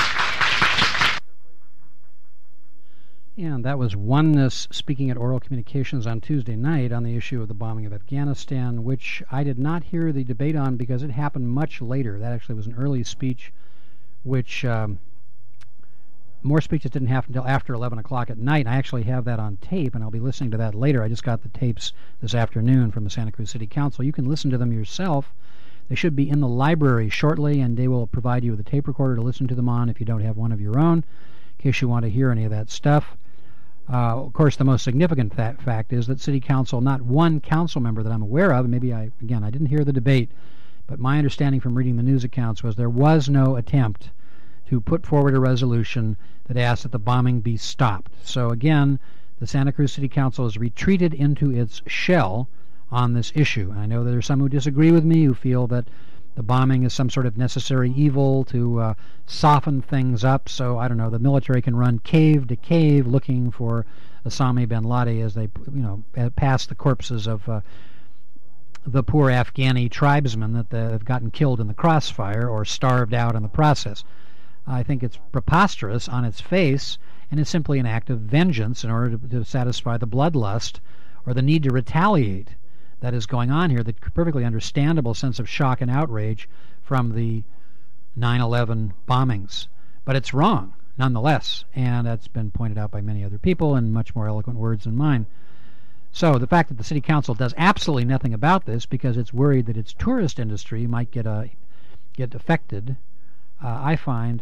[SPEAKER 1] And that was Oneness speaking at Oral Communications on Tuesday night on the issue of the bombing of Afghanistan, which I did not hear the debate on because it happened much later. That actually was an early speech, which more speeches didn't happen until after 11 o'clock at night. I actually have that on tape, and I'll be listening to that later. I just got the tapes this afternoon from the Santa Cruz City Council. You can listen to them yourself. They should be in the library shortly, and they will provide you with a tape recorder to listen to them on if you don't have one of your own, in case you want to hear any of that stuff. Of course, the most significant fact is that City Council, not one council member that I'm aware of, and maybe I didn't hear the debate, but my understanding from reading the news accounts was there was no attempt to put forward a resolution that asked that the bombing be stopped. So again, the Santa Cruz City Council has retreated into its shell on this issue. And I know that there are some who disagree with me, who feel that the bombing is some sort of necessary evil to soften things up. So, I don't know, the military can run cave to cave looking for Osama bin Laden as they, pass the corpses of the poor Afghani tribesmen that have gotten killed in the crossfire or starved out in the process. I think it's preposterous on its face, and it's simply an act of vengeance in order to satisfy the bloodlust or the need to retaliate that is going on here, the perfectly understandable sense of shock and outrage from the 9/11 bombings. But it's wrong, nonetheless, and that's been pointed out by many other people in much more eloquent words than mine. So the fact that the City Council does absolutely nothing about this because it's worried that its tourist industry might get affected, I find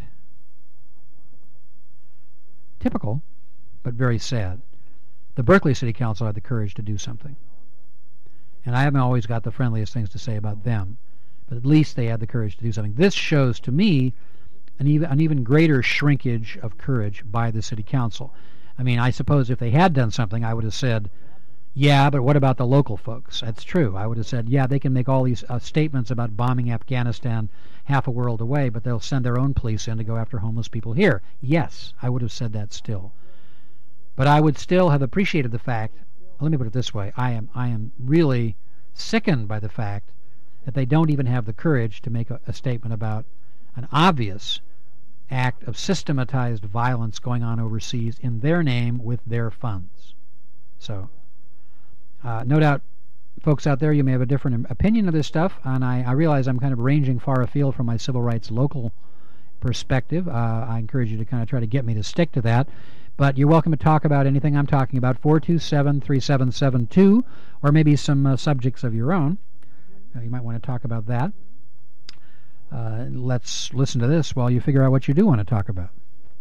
[SPEAKER 1] typical, but very sad. The Berkeley City Council had the courage to do something. And I haven't always got the friendliest things to say about them, but at least they had the courage to do something. This shows to me an even greater shrinkage of courage by the City Council. I mean, I suppose if they had done something, I would have said, yeah, but what about the local folks? That's true. I would have said, yeah, they can make all these statements about bombing Afghanistan half a world away, but they'll send their own police in to go after homeless people here. Yes, I would have said that still. But I would still have appreciated the fact, let me put it this way, I am really sickened by the fact that they don't even have the courage to make a statement about an obvious act of systematized violence going on overseas in their name with their funds. So, no doubt, folks out there, you may have a different opinion of this stuff, and I realize I'm kind of ranging far afield from my civil rights local perspective. I encourage you to kind of try to get me to stick to that. But you're welcome to talk about anything I'm talking about, 427-3772, or maybe some subjects of your own. You might want to talk about that. Let's listen to this while you figure out what you do want to talk about.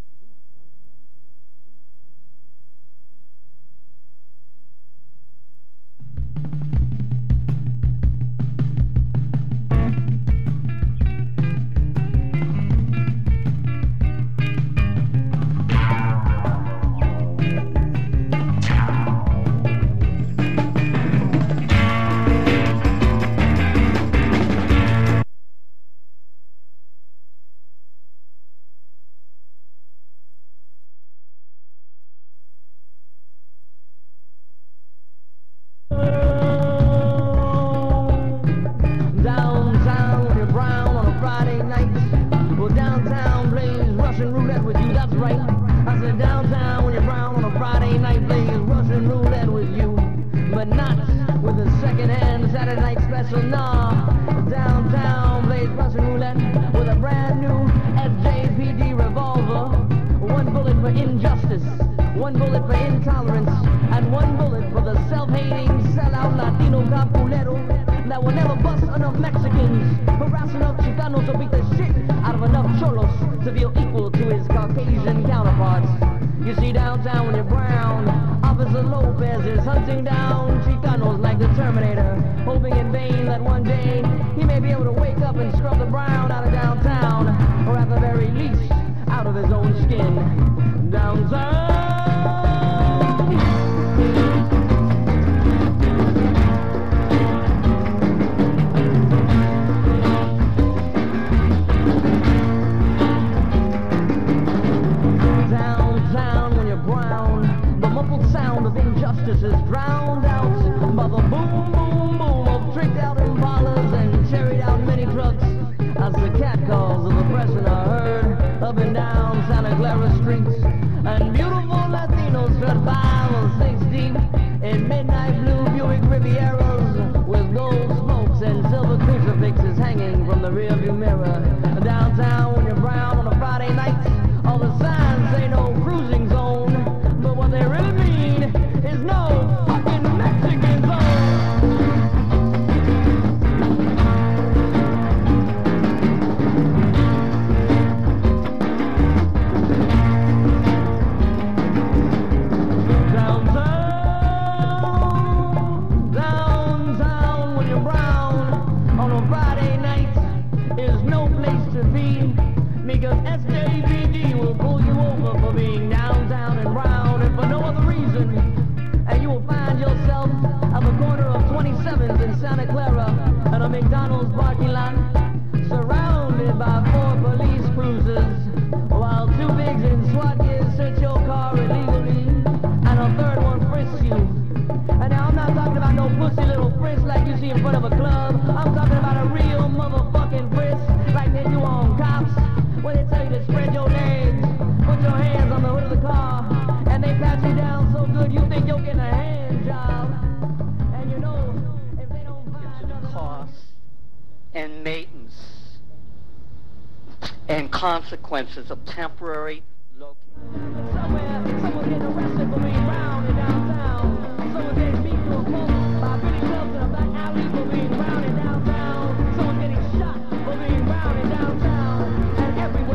[SPEAKER 6] Consequences of temporary location. Someone getting arrested for being brown in downtown. Someone getting beat to a pulp by Billy Clubs in a back alley for being brown in downtown. Someone getting shot for being brown in downtown. And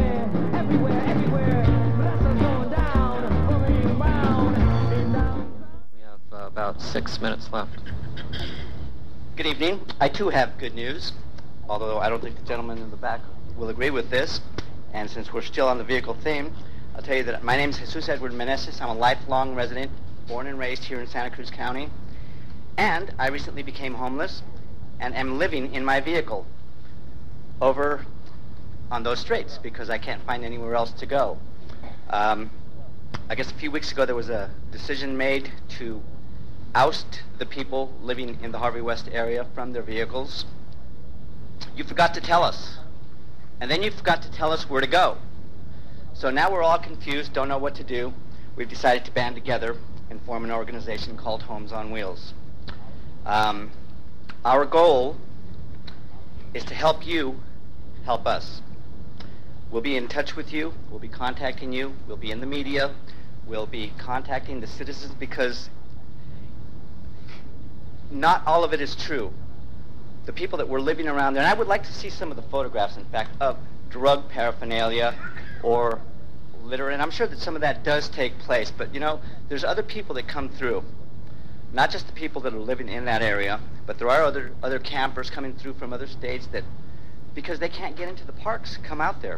[SPEAKER 6] everywhere, blessings going down for being brown in downtown.
[SPEAKER 3] We have about 6 minutes left.
[SPEAKER 6] Good evening. I too have good news, although I don't think the gentleman in the back will agree with this. And since we're still on the vehicle theme, I'll tell you that my name is Jesus Edward Meneses. I'm a lifelong resident, born and raised here in Santa Cruz County. And I recently became homeless and am living in my vehicle over on those straits because I can't find anywhere else to go. I guess a few weeks ago there was a decision made to oust the people living in the Harvey West area from their vehicles. you forgot to tell us. And then you forgot to tell us where to go. So now we're all confused, don't know what to do. We've decided to band together and form an organization called Homes on Wheels. Our goal is to help you help us. We'll be in touch with you. We'll be contacting you. We'll be in the media. We'll be contacting the citizens because not all of it is true. The people that were living around there, and I would like to see some of the photographs, in fact, of drug paraphernalia or litter, and I'm sure that some of that does take place, but you know, there's other people that come through. Not just the people that are living in that area, but there are other campers coming through from other states that, because they can't get into the parks, come out there.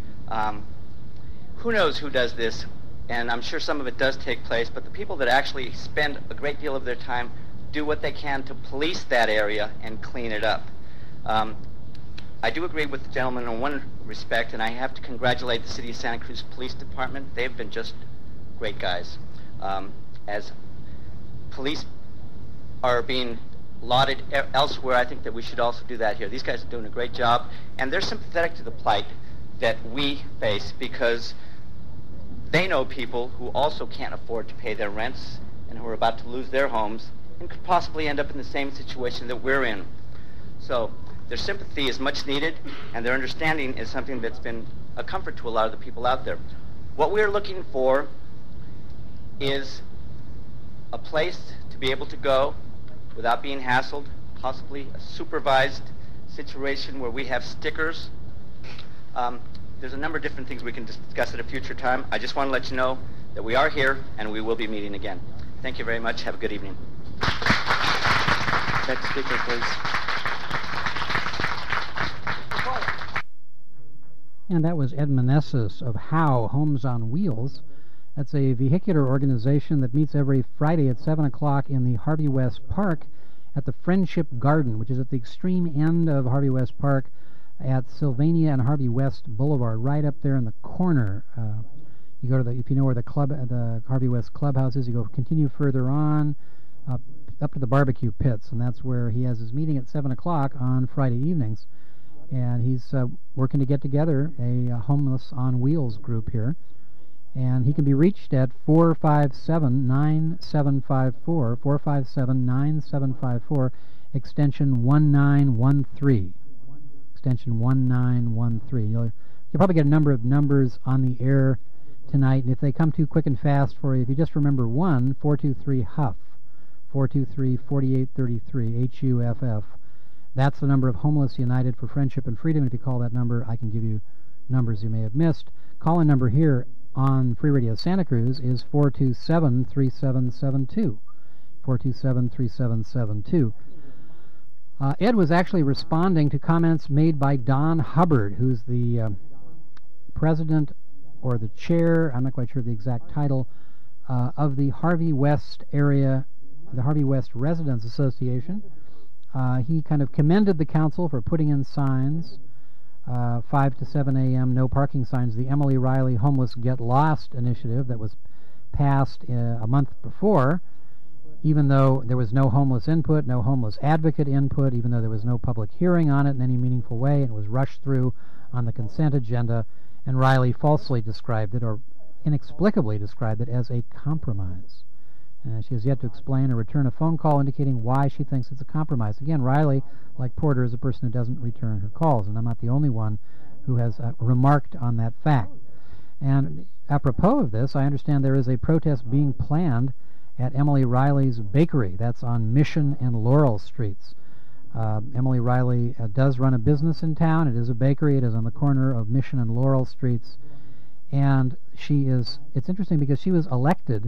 [SPEAKER 6] Who knows who does this, and I'm sure some of it does take place, but the people that actually spend a great deal of their time do what they can to police that area and clean it up. I do agree with the gentleman in one respect, and I have to congratulate the City of Santa Cruz Police Department. They've been just great guys. As police are being lauded elsewhere, I think that we should also do that here. These guys are doing a great job, and they're sympathetic to the plight that we face because they know people who also can't afford to pay their rents and who are about to lose their homes and could possibly end up in the same situation that we're in. So their sympathy is much needed, and their understanding is something that's been a comfort to a lot of the people out there. What we're looking for is a place to be able to go without being hassled, possibly a supervised situation where we have stickers. There's a number of different things we can discuss at a future time. I just want to let you know that we are here and we will be meeting again. Thank you very much. Have a good evening. Next speaker, please.
[SPEAKER 1] And that was Ed Meneses of HOW, Homes on Wheels. That's a vehicular organization that meets every Friday at 7 o'clock in the Harvey West Park at the Friendship Garden, which is at the extreme end of Harvey West Park at Sylvania and Harvey West Boulevard, right up there in the corner. You go to if you know where the Harvey West Clubhouse is, you go continue further on up to the barbecue pits, and that's where he has his meeting at 7 o'clock on Friday evenings. And he's working to get together a Homeless on Wheels group here. And he can be reached at 457-9754, 457-9754, extension 1913. Extension 1913. You'll probably get a number of numbers on the air tonight, and if they come too quick and fast for you, if you just remember 423-HUFF, 423-4833, HUFF. That's the number of Homeless United for Friendship and Freedom. If you call that number, I can give you numbers you may have missed. Call-in number here on Free Radio Santa Cruz is 427-3772, 427-3772. Ed was actually responding to comments made by Don Hubbard, who's the president or the chair, I'm not quite sure of the exact title, of the Harvey West area, the Harvey West Residents Association. He kind of commended the council for putting in signs, 5 to 7 a.m., no parking signs, the Emily Riley Homeless Get Lost initiative that was passed a month before, even though there was no homeless input, no homeless advocate input, even though there was no public hearing on it in any meaningful way, and it was rushed through on the consent agenda, and Riley falsely described it, or inexplicably described it, as a compromise. She has yet to explain or return a phone call indicating why she thinks it's a compromise. Again, Riley, like Porter, is a person who doesn't return her calls, and I'm not the only one who has remarked on that fact. And apropos of this, I understand there is a protest being planned at Emily Riley's Bakery. That's on Mission and Laurel Streets. Emily Riley does run a business in town. It is a bakery. It is on the corner of Mission and Laurel Streets. And it's interesting because she was elected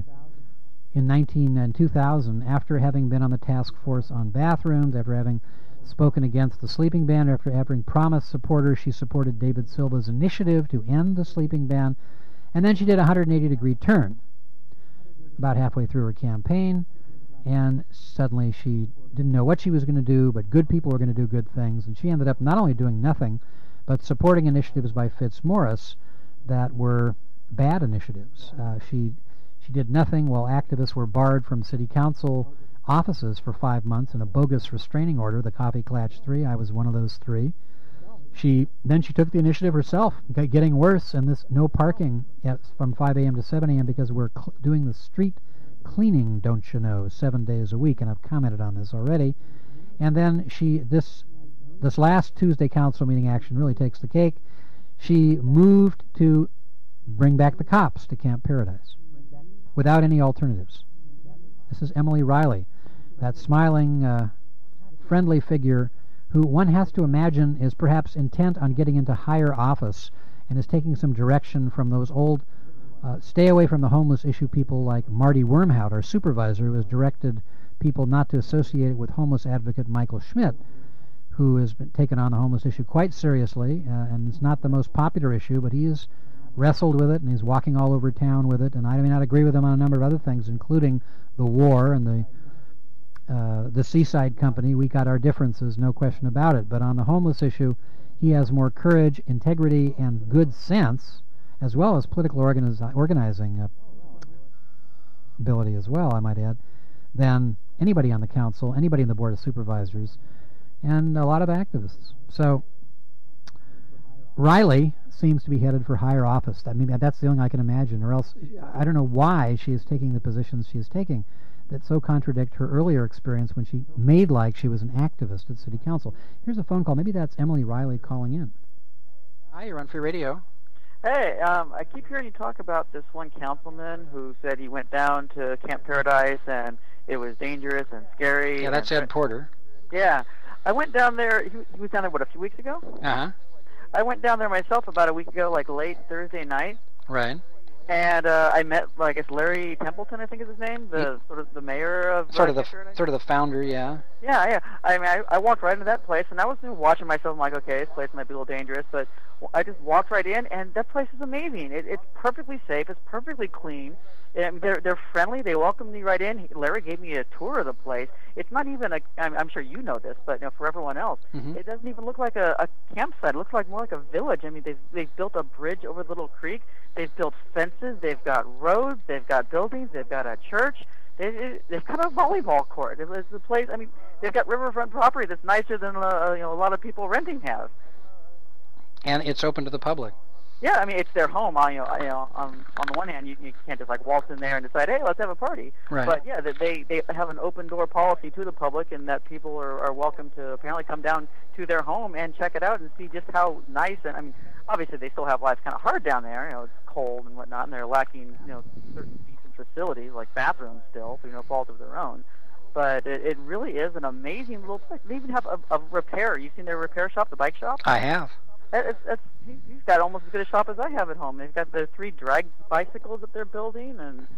[SPEAKER 1] in 2000 after having been on the task force on bathrooms, after having spoken against the sleeping ban, after having promised supporters she supported David Silva's initiative to end the sleeping ban, and then she did a 180-degree turn about halfway through her campaign, and suddenly she didn't know what she was going to do, but good people were going to do good things, and she ended up not only doing nothing, but supporting initiatives by Fitzmaurice that were bad initiatives. She did nothing while activists were barred from city council offices for 5 months in a bogus restraining order, the Coffee Klatch 3. I was one of those 3. Then she took the initiative herself, getting worse, and this no parking from 5 a.m. to 7 a.m. because we're doing the street cleaning, don't you know, 7 days a week, and I've commented on this already. And then this last Tuesday council meeting action really takes the cake. She moved to bring back the cops to Camp Paradise without any alternatives. This is Emily Riley, that smiling, friendly figure who one has to imagine is perhaps intent on getting into higher office and is taking some direction from those old stay away from the homeless issue people like Marty Wormhout, our supervisor, who has directed people not to associate it with homeless advocate Michael Schmidt, who has been taken on the homeless issue quite seriously, and it's not the most popular issue, but he has wrestled with it, and he's walking all over town with it, and I may not agree with him on a number of other things, including the war and the Seaside Company. We got our differences, no question about it, but on the homeless issue, he has more courage, integrity, and good sense, as well as political organizing ability as well, I might add, than anybody on the council, anybody in the Board of Supervisors, and a lot of activists. So Riley seems to be headed for higher office. I mean, that's the only I can imagine, or else I don't know why she is taking the positions she is taking that so contradict her earlier experience when she made like she was an activist at City Council. Here's a phone call. Maybe that's Emily Riley calling in. Hi, you're on Free Radio.
[SPEAKER 7] Hey, I keep hearing you talk about this one councilman who said he went down to Camp Paradise and it was dangerous and scary.
[SPEAKER 1] Yeah, that's Ed Porter.
[SPEAKER 7] Yeah. I went down there. He was down there, what, a few weeks ago?
[SPEAKER 1] Uh-huh.
[SPEAKER 7] I went down there myself about a week ago, like late Thursday night.
[SPEAKER 1] Right.
[SPEAKER 7] And I met, I guess, Larry Templeton, I think is his name, sort of the mayor of
[SPEAKER 1] sort of the founder, yeah.
[SPEAKER 7] Yeah. I mean, I walked right into that place, and I was watching myself. I'm like, okay, this place might be a little dangerous, but I just walked right in, and that place is amazing. It's perfectly safe. It's perfectly clean. And they're friendly. They welcome me right in. Larry gave me a tour of the place. It's not even I'm sure you know this, but for everyone else, it doesn't even look like a campsite. It looks like more like a village. I mean, they've built a bridge over the little creek. They've built fences. They've got roads. They've got buildings. They've got a church. They've got a volleyball court. It's a place. I mean, they've got riverfront property that's nicer than a lot of people renting have.
[SPEAKER 1] And it's open to the public.
[SPEAKER 7] Yeah, I mean, it's their home. On the one hand, you can't just waltz in there and decide, hey, let's have a party.
[SPEAKER 1] Right.
[SPEAKER 7] But yeah, they have an open door policy to the public, and that people are welcome to apparently come down to their home and check it out and see just how nice. And I mean, obviously they still have life kind of hard down there. It's cold and whatnot, and they're lacking certain decent facilities like bathrooms still through no fault of their own. But it really is an amazing little place. They even have a repair. You've seen their repair shop, the bike shop?
[SPEAKER 1] I have.
[SPEAKER 7] He's got almost as good a shop as I have at home. They've got the 3 drag bicycles that they're building, and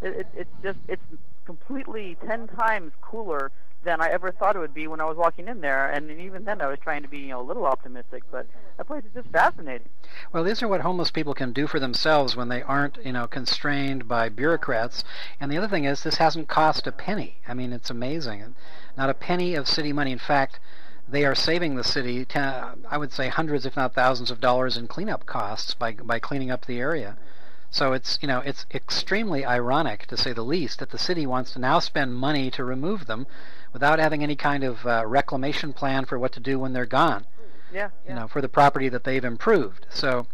[SPEAKER 7] it's completely 10 times cooler than I ever thought it would be when I was walking in there. And even then, I was trying to be a little optimistic, but that place is just fascinating.
[SPEAKER 1] Well, these are what homeless people can do for themselves when they aren't, constrained by bureaucrats. And the other thing is, this hasn't cost a penny. I mean, it's amazing. Not a penny of city money. In fact, they are saving the city, I would say, hundreds, if not thousands of dollars in cleanup costs by cleaning up the area. So it's extremely ironic, to say the least, that the city wants to now spend money to remove them without having any kind of reclamation plan for what to do when they're gone.
[SPEAKER 7] Yeah.
[SPEAKER 1] For the property that they've improved. So.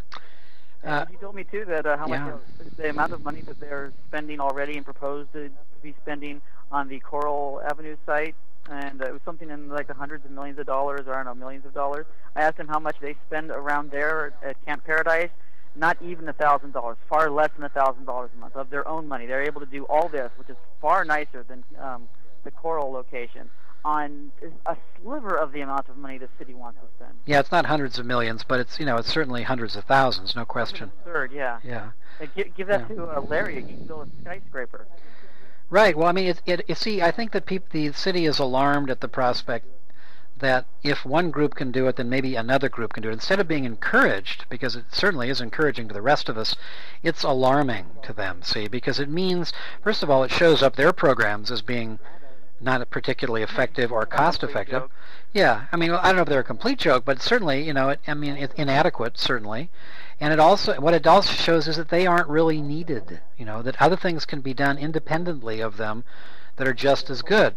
[SPEAKER 7] He told me too that how much the amount of money that they're spending already and proposed to be spending on the Coral Avenue site. And it was something in like the hundreds of millions of dollars, or I don't know, millions of dollars. I asked him how much they spend around there at Camp Paradise. Not even $1,000, far less than $1,000 a month of their own money. They're able to do all this, which is far nicer than the Coral location, on a sliver of the amount of money the city wants to spend.
[SPEAKER 1] Yeah, it's not hundreds of millions, but it's it's certainly hundreds of thousands, no question.
[SPEAKER 7] That's absurd, yeah.
[SPEAKER 1] Yeah.
[SPEAKER 7] Give that to Larry. He can build a skyscraper.
[SPEAKER 1] Right. Well, I mean, see, I think that the city is alarmed at the prospect that if one group can do it, then maybe another group can do it. Instead of being encouraged, because it certainly is encouraging to the rest of us, it's alarming to them, see, because it means, first of all, it shows up their programs as being not particularly effective or cost-effective. Yeah, I mean, I don't know if they're a complete joke, but certainly, it's inadequate, certainly. And what it also shows is that they aren't really needed, that other things can be done independently of them that are just as good.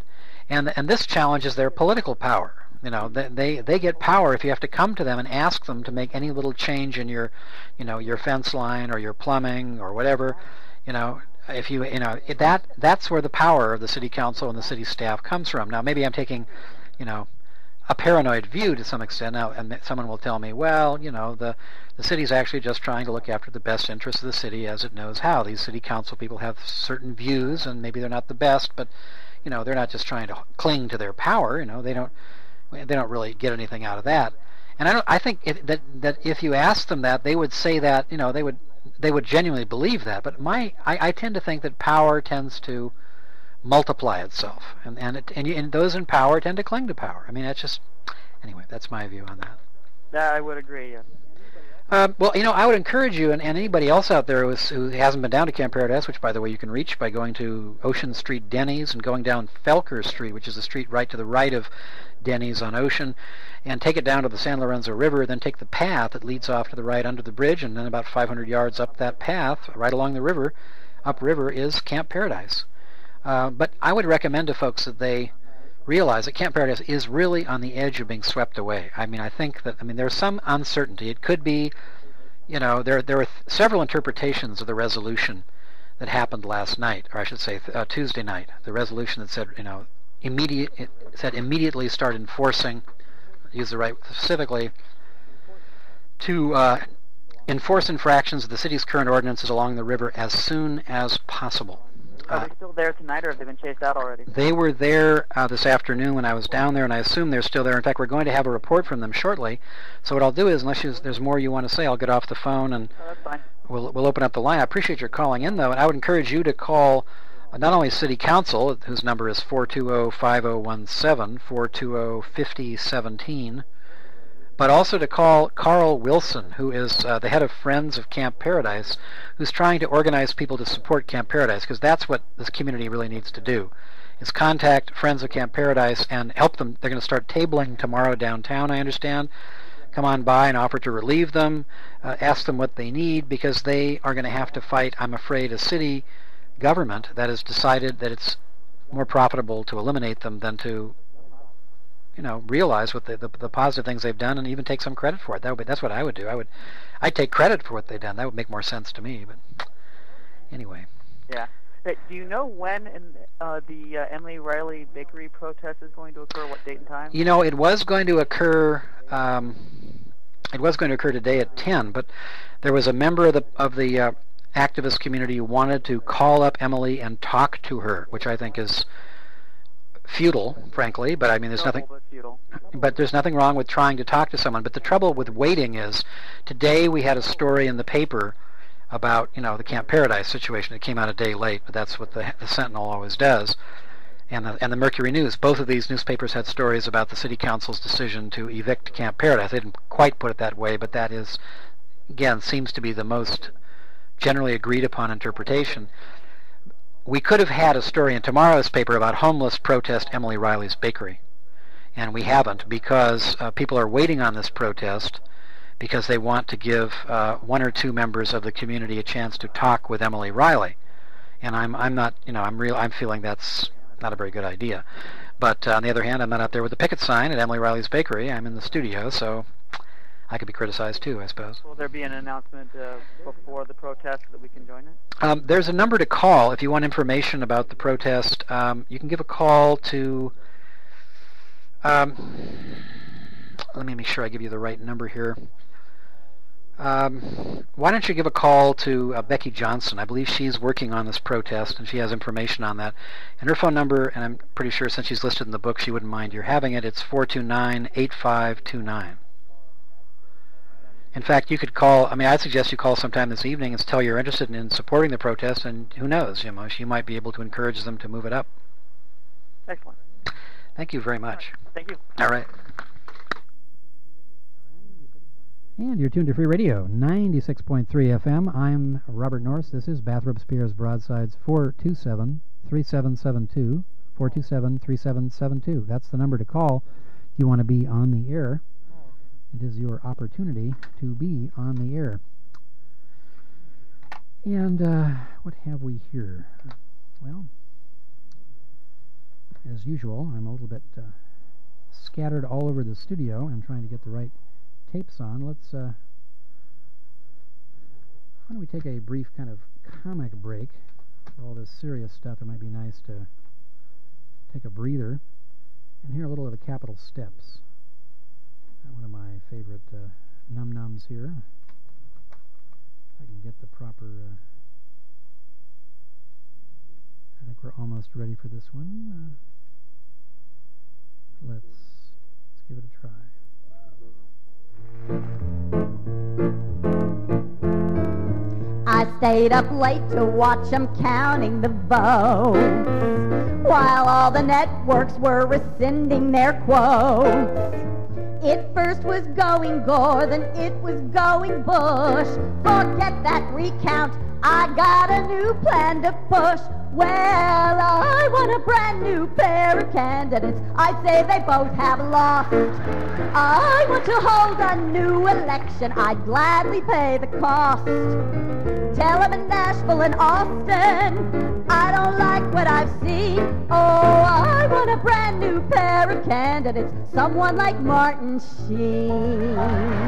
[SPEAKER 1] and this challenges their political power. You know, they get power if you have to come to them and ask them to make any little change in your, you know, your fence line or your plumbing or whatever. You know, if that's where the power of the city council and the city staff comes from. Now, maybe I'm taking, you know, a paranoid view to some extent now, and someone will tell me, well, you know, the city's actually just trying to look after the best interests of the city as it knows how. These city council people have certain views, and maybe they're not the best, but, you know, they're not just trying to cling to their power. You know, they don't really get anything out of that. And I think that if you asked them that, they would say that, you know, they would genuinely believe that. But I tend to think that power tends to multiply itself, and those in power tend to cling to power. I mean, that's just, anyway, that's my view on that.
[SPEAKER 7] Yeah, I would agree, yeah.
[SPEAKER 1] Well, you know, I would encourage you and anybody else out there who hasn't been down to Camp Paradise, which, by the way, you can reach by going to Ocean Street Denny's and going down Felker Street, which is the street right to the right of Denny's on Ocean, and take it down to the San Lorenzo River, then take the path that leads off to the right under the bridge, and then about 500 yards up that path, right along the river, upriver, is Camp Paradise. But I would recommend to folks that they realize that Camp Paradise is really on the edge of being swept away. I mean, I think that, there's some uncertainty. It could be, you know, there were several interpretations of the resolution that happened last night, or I should say Tuesday night. The resolution that said, you know, immediately start enforcing, use the right specifically, to enforce infractions of the city's current ordinances along the river as soon as possible.
[SPEAKER 7] Are they still there tonight, or have they been chased out already?
[SPEAKER 1] They were there this afternoon when I was down there, and I assume they're still there. In fact, we're going to have a report from them shortly. So what I'll do is, unless there's more you want to say, I'll get off the phone and
[SPEAKER 7] that's fine.
[SPEAKER 1] We'll open up the line. I appreciate your calling in, though, and I would encourage you to call not only City Council, whose number is 420-5017, 420-5017, but also to call Carl Wilson, who is the head of Friends of Camp Paradise, who's trying to organize people to support Camp Paradise, because that's what this community really needs to do, is contact Friends of Camp Paradise and help them. They're going to start tabling tomorrow downtown, I understand. Come on by and offer to relieve them, ask them what they need, because they are going to have to fight, I'm afraid, a city government that has decided that it's more profitable to eliminate them than to, you know, realize what the positive things they've done and even take some credit for it. That's what I would do. I'd take credit for what they've done. That would make more sense to me. But anyway.
[SPEAKER 7] Yeah. Hey, do you know when the Emily Riley Bakery protest is going to occur? What date and time?
[SPEAKER 1] You know, it was going to occur. It was going to occur today at 10, but there was a member of the activist community who wanted to call up Emily and talk to her, which I think is futile, frankly, but there's nothing. But there's nothing wrong with trying to talk to someone. But the trouble with waiting is, today we had a story in the paper about, you know, the Camp Paradise situation. It came out a day late, but that's what the Sentinel always does, and the Mercury News. Both of these newspapers had stories about the City Council's decision to evict Camp Paradise. They didn't quite put it that way, but that is, again, seems to be the most generally agreed upon interpretation. We could have had a story in tomorrow's paper about homeless protest Emily Riley's Bakery, and we haven't, because people are waiting on this protest because they want to give one or two members of the community a chance to talk with Emily Riley. And I'm not, you know, I'm feeling that's not a very good idea. But on the other hand, I'm not out there with the picket sign at Emily Riley's Bakery. I'm in the studio, so I could be criticized too, I suppose.
[SPEAKER 7] Will there be an announcement before the protest that we can join it?
[SPEAKER 1] There's a number to call if you want information about the protest. You can give a call to... let me make sure I give you the right number here. Why don't you give a call to Becky Johnson? I believe she's working on this protest, and she has information on that. And her phone number, and I'm pretty sure since she's listed in the book, she wouldn't mind your having it. It's 429-8529. In fact, you could call, I'd suggest you call sometime this evening and tell you're interested in supporting the protest, and who knows, you know, she might be able to encourage them to move it up.
[SPEAKER 7] Excellent.
[SPEAKER 1] Thank you very much.
[SPEAKER 7] Thank you.
[SPEAKER 1] All right.
[SPEAKER 8] And you're tuned to Free Radio, 96.3 FM. I'm Robert Norris. This is Bathrobe Spears Broadsides, 427-3772, 427-3772. That's the number to call if you want to be on the air. It is your opportunity to be on the air. And what have we here? Well,
[SPEAKER 1] as usual, I'm a little bit scattered all over the studio and trying to get the right tapes on. Let's, why don't we take a brief kind of comic break for all this serious stuff? It might be nice to take a breather and hear a little of the Capitol Steps. One of my favorite num-nums here. If I can get the proper... I think we're almost ready for this one. Let's give it a try.
[SPEAKER 9] I stayed up late to watch them counting the votes, while all the networks were rescinding their quotes. It first was going Gore, then it was going Bush. Forget that recount, I got a new plan to push. Well, I want a brand new pair of candidates. I'd say they both have lost. I want to hold a new election. I'd gladly pay the cost. Tell them in Nashville and Austin, I don't like what I've seen. Oh, I want a brand new pair of candidates, someone like Martin Sheen.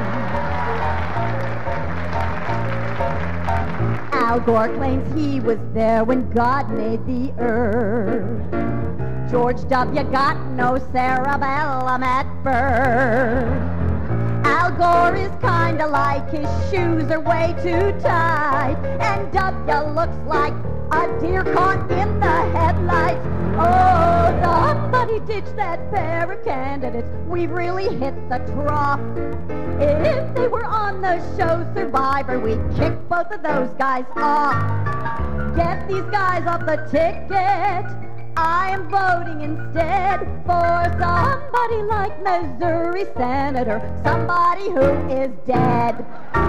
[SPEAKER 9] Al Gore claims he was there when God made the earth. George W. got no cerebellum at birth. Al Gore is kinda like his shoes are way too tight, and W looks like a deer caught in the headlights. Oh, somebody ditch that pair of candidates. We've really hit the trough. If they were on the show Survivor, we'd kick both of those guys off. Get these guys off the ticket. I am voting instead for somebody like Missouri Senator, somebody who is dead.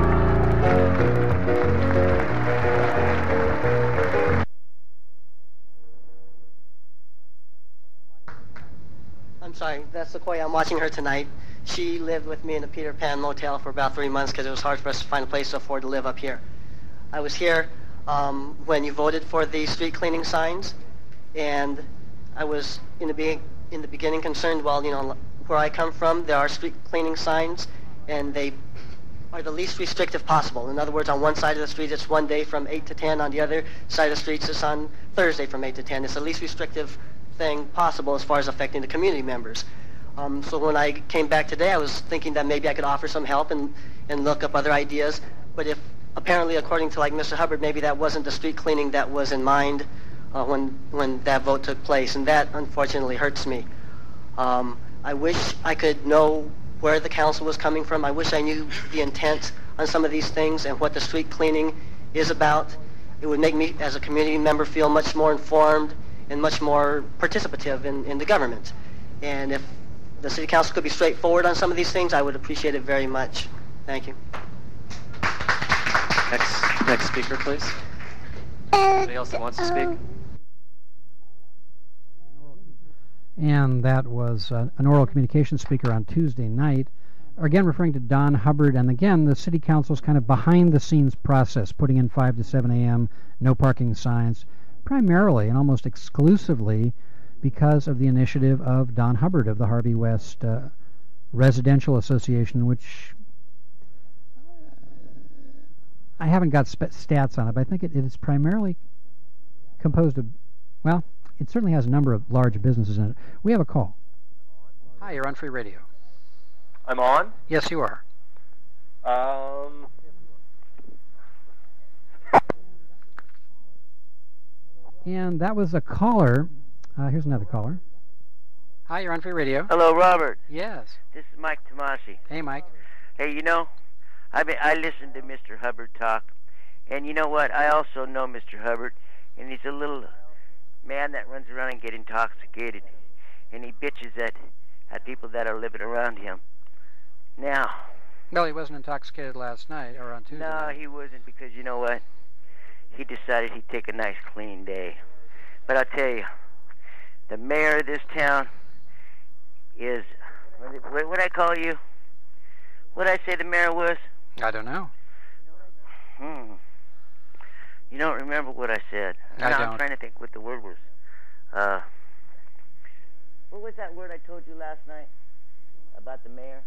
[SPEAKER 10] I'm sorry, that's Sequoia. I'm watching her tonight. She lived with me in the Peter Pan Motel for about 3 months because it was hard for us to find a place to afford to live up here. I was here when you voted for the street cleaning signs, and I was in the beginning concerned, well, you know, where I come from, there are street cleaning signs, and they are the least restrictive possible. In other words, on one side of the street, it's one day from 8 to 10. On the other side of the street, it's on Thursday from 8 to 10. It's the least restrictive thing possible as far as affecting the community members. So when I came back today, I was thinking that maybe I could offer some help and look up other ideas. But if apparently, according to like Mr. Hubbard, maybe that wasn't the street cleaning that was in mind when that vote took place, and that unfortunately hurts me. I wish I could know where the council was coming from. I wish I knew the intent on some of these things and what the street cleaning is about. It would make me, as a community member, feel much more informed and much more participative in the government. And if the city council could be straightforward on some of these things, I would appreciate it very much. Thank you.
[SPEAKER 3] Next speaker, please. Anybody else that wants to speak?
[SPEAKER 1] And that was an oral communication speaker on Tuesday night, again referring to Don Hubbard. And again, the city council's kind of behind-the-scenes process, putting in 5 to 7 a.m., no parking signs, primarily and almost exclusively because of the initiative of Don Hubbard of the Harvey West Residential Association, which I haven't got stats on it, but I think it is primarily composed of, well, it certainly has a number of large businesses in it. We have a call. Hi, you're on Free Radio.
[SPEAKER 11] I'm on?
[SPEAKER 1] Yes, you are. And that was a caller. Here's another caller. Hi, you're on Free Radio.
[SPEAKER 12] Hello, Robert.
[SPEAKER 1] Yes.
[SPEAKER 12] This is Mike Tomasi.
[SPEAKER 1] Hey, Mike.
[SPEAKER 12] Hey, you know, I listened to Mr. Hubbard talk, and you know what? I also know Mr. Hubbard, and he's a little man that runs around and get intoxicated, and he bitches at people that are living around him. Now...
[SPEAKER 1] Well, he wasn't intoxicated last night, or on Tuesday night.
[SPEAKER 12] No, he wasn't, because you know what? He decided he'd take a nice clean day. But I'll tell you, the mayor of this town is... What I call you? What'd I say the mayor was?
[SPEAKER 1] I don't know.
[SPEAKER 12] You don't remember what I said?
[SPEAKER 1] I don't.
[SPEAKER 12] I'm trying to think what the word was. What was that word I told you last night about the mayor?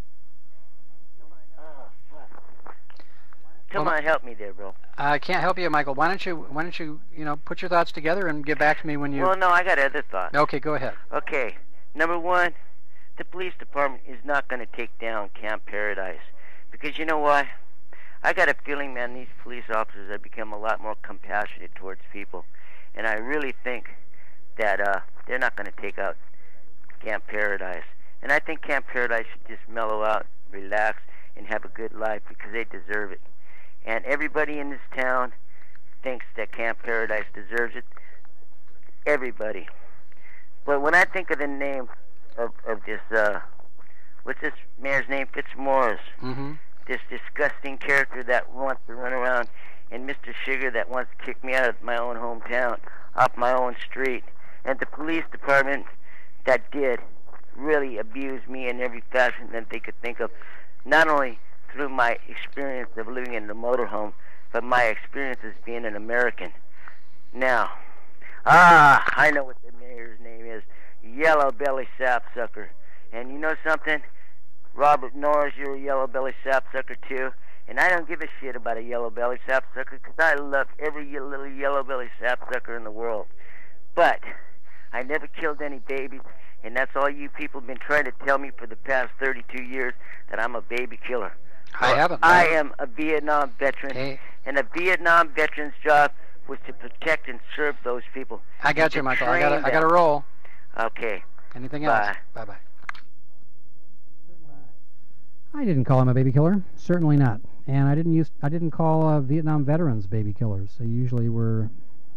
[SPEAKER 12] Oh, fuck. Come on, help me there, bro.
[SPEAKER 1] I can't help you, Michael. Why don't you put your thoughts together and get back to me when you...
[SPEAKER 12] Well, no, I got other thoughts.
[SPEAKER 1] Okay, go ahead.
[SPEAKER 12] Okay. Number one, the police department is not going to take down Camp Paradise. Because you know why? I got a feeling, man, these police officers have become a lot more compassionate towards people. And I really think that they're not going to take out Camp Paradise. And I think Camp Paradise should just mellow out, relax, and have a good life because they deserve it. And everybody in this town thinks that Camp Paradise deserves it. Everybody. But when I think of the name of this, what's this mayor's name? Fitzmaurice.
[SPEAKER 1] Mm-hmm.
[SPEAKER 12] This disgusting character that wants to run around, and Mr. Sugar that wants to kick me out of my own hometown, off my own street, and the police department that did really abuse me in every fashion that they could think of, not only through my experience of living in the motorhome, but my experience as being an American. Now, I know what the mayor's name is, Yellow Belly Sapsucker. And you know something? Robert Norris, you're a yellow belly sapsucker too, and I don't give a shit about a yellow belly sapsucker because I love every little yellow belly sapsucker in the world. But I never killed any babies, and that's all you people have been trying to tell me for the past 32 years, that I'm a baby killer.
[SPEAKER 1] I haven't.
[SPEAKER 12] I am a Vietnam veteran, and a Vietnam veteran's job was to protect and serve those people.
[SPEAKER 1] I got you, Michael. I got to roll.
[SPEAKER 12] Okay.
[SPEAKER 1] Anything else? Bye-bye.
[SPEAKER 8] I didn't call him a baby killer. Certainly not. And I didn't call Vietnam veterans baby killers. They usually were,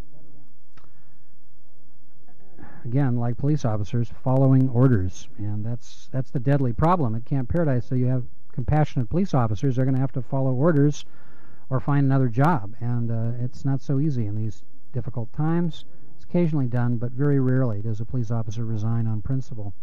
[SPEAKER 8] again, like police officers, following orders. And that's the deadly problem at Camp Paradise. So you have compassionate police officers. They're going to have to follow orders or find another job. And it's not so easy in these difficult times. It's occasionally done, but very rarely does a police officer resign on principle.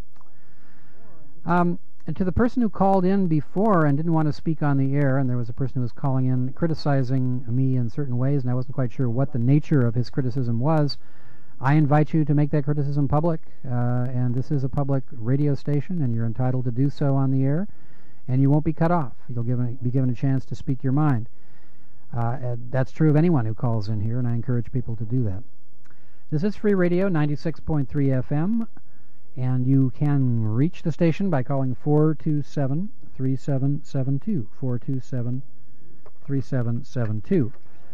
[SPEAKER 8] And to the person who called in before and didn't want to speak on the air, and there was a person who was calling in criticizing me in certain ways, and I wasn't quite sure what the nature of his criticism was, I invite you to make that criticism public. And this is a public radio station, and you're entitled to do so on the air, and you won't be cut off. You'll be given a chance to speak your mind. That's true of anyone who calls in here, and I encourage people to do that. This is Free Radio, 96.3 FM. And you can reach the station by calling 427-3772, 427-3772.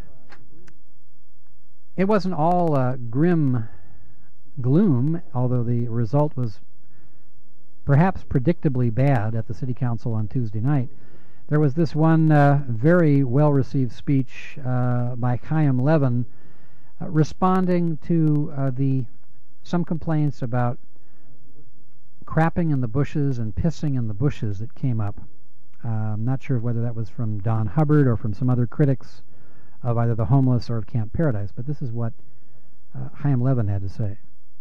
[SPEAKER 8] It wasn't all grim gloom, although the result was perhaps predictably bad at the City Council on Tuesday night. There was this one very well-received speech by Chaim Levin responding to some complaints about crapping in the bushes and pissing in the bushes that came up. I'm not sure whether that was from Don Hubbard or from some other critics of either the homeless or of Camp Paradise, but this is what Chaim Levin had to say.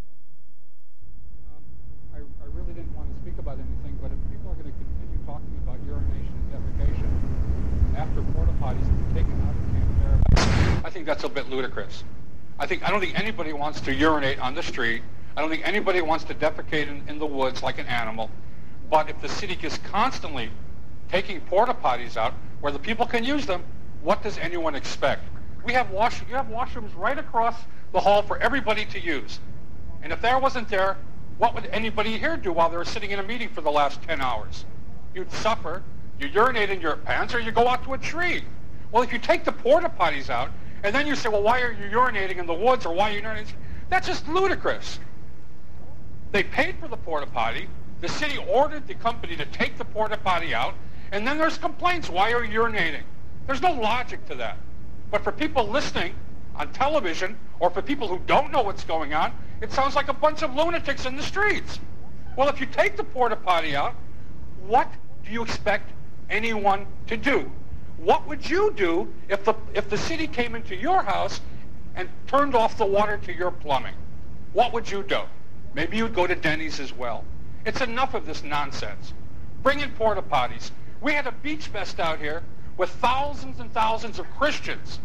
[SPEAKER 13] I really didn't want to speak about anything, but if people are going to continue talking about urination and defecation after porta potties have been taken out of Camp Paradise, I think that's a bit ludicrous. I don't think anybody wants to urinate on the street. I don't think anybody wants to defecate in the woods like an animal. But if the city is constantly taking porta potties out where the people can use them, what does anyone expect? You have washrooms right across the hall for everybody to use. And if there wasn't there, what would anybody here do while they were sitting in a meeting for the last 10 hours? You'd suffer, you urinate in your pants, or you go out to a tree. Well, if you take the porta potties out, and then you say, well, why are you urinating in the woods, or why are you urinating? That's just ludicrous. They paid for the porta potty. The city ordered the company to take the porta potty out, and then there's complaints. Why are you urinating? There's no logic to that. But for people listening on television, or for people who don't know what's going on, it sounds like a bunch of lunatics in the streets. Well, if you take the porta potty out, what do you expect anyone to do? What would you do if the city came into your house and turned off the water to your plumbing? What would you do? Maybe you'd go to Denny's as well. It's enough of this nonsense. Bring in porta potties. We had a beach fest out here with thousands and thousands of Christians.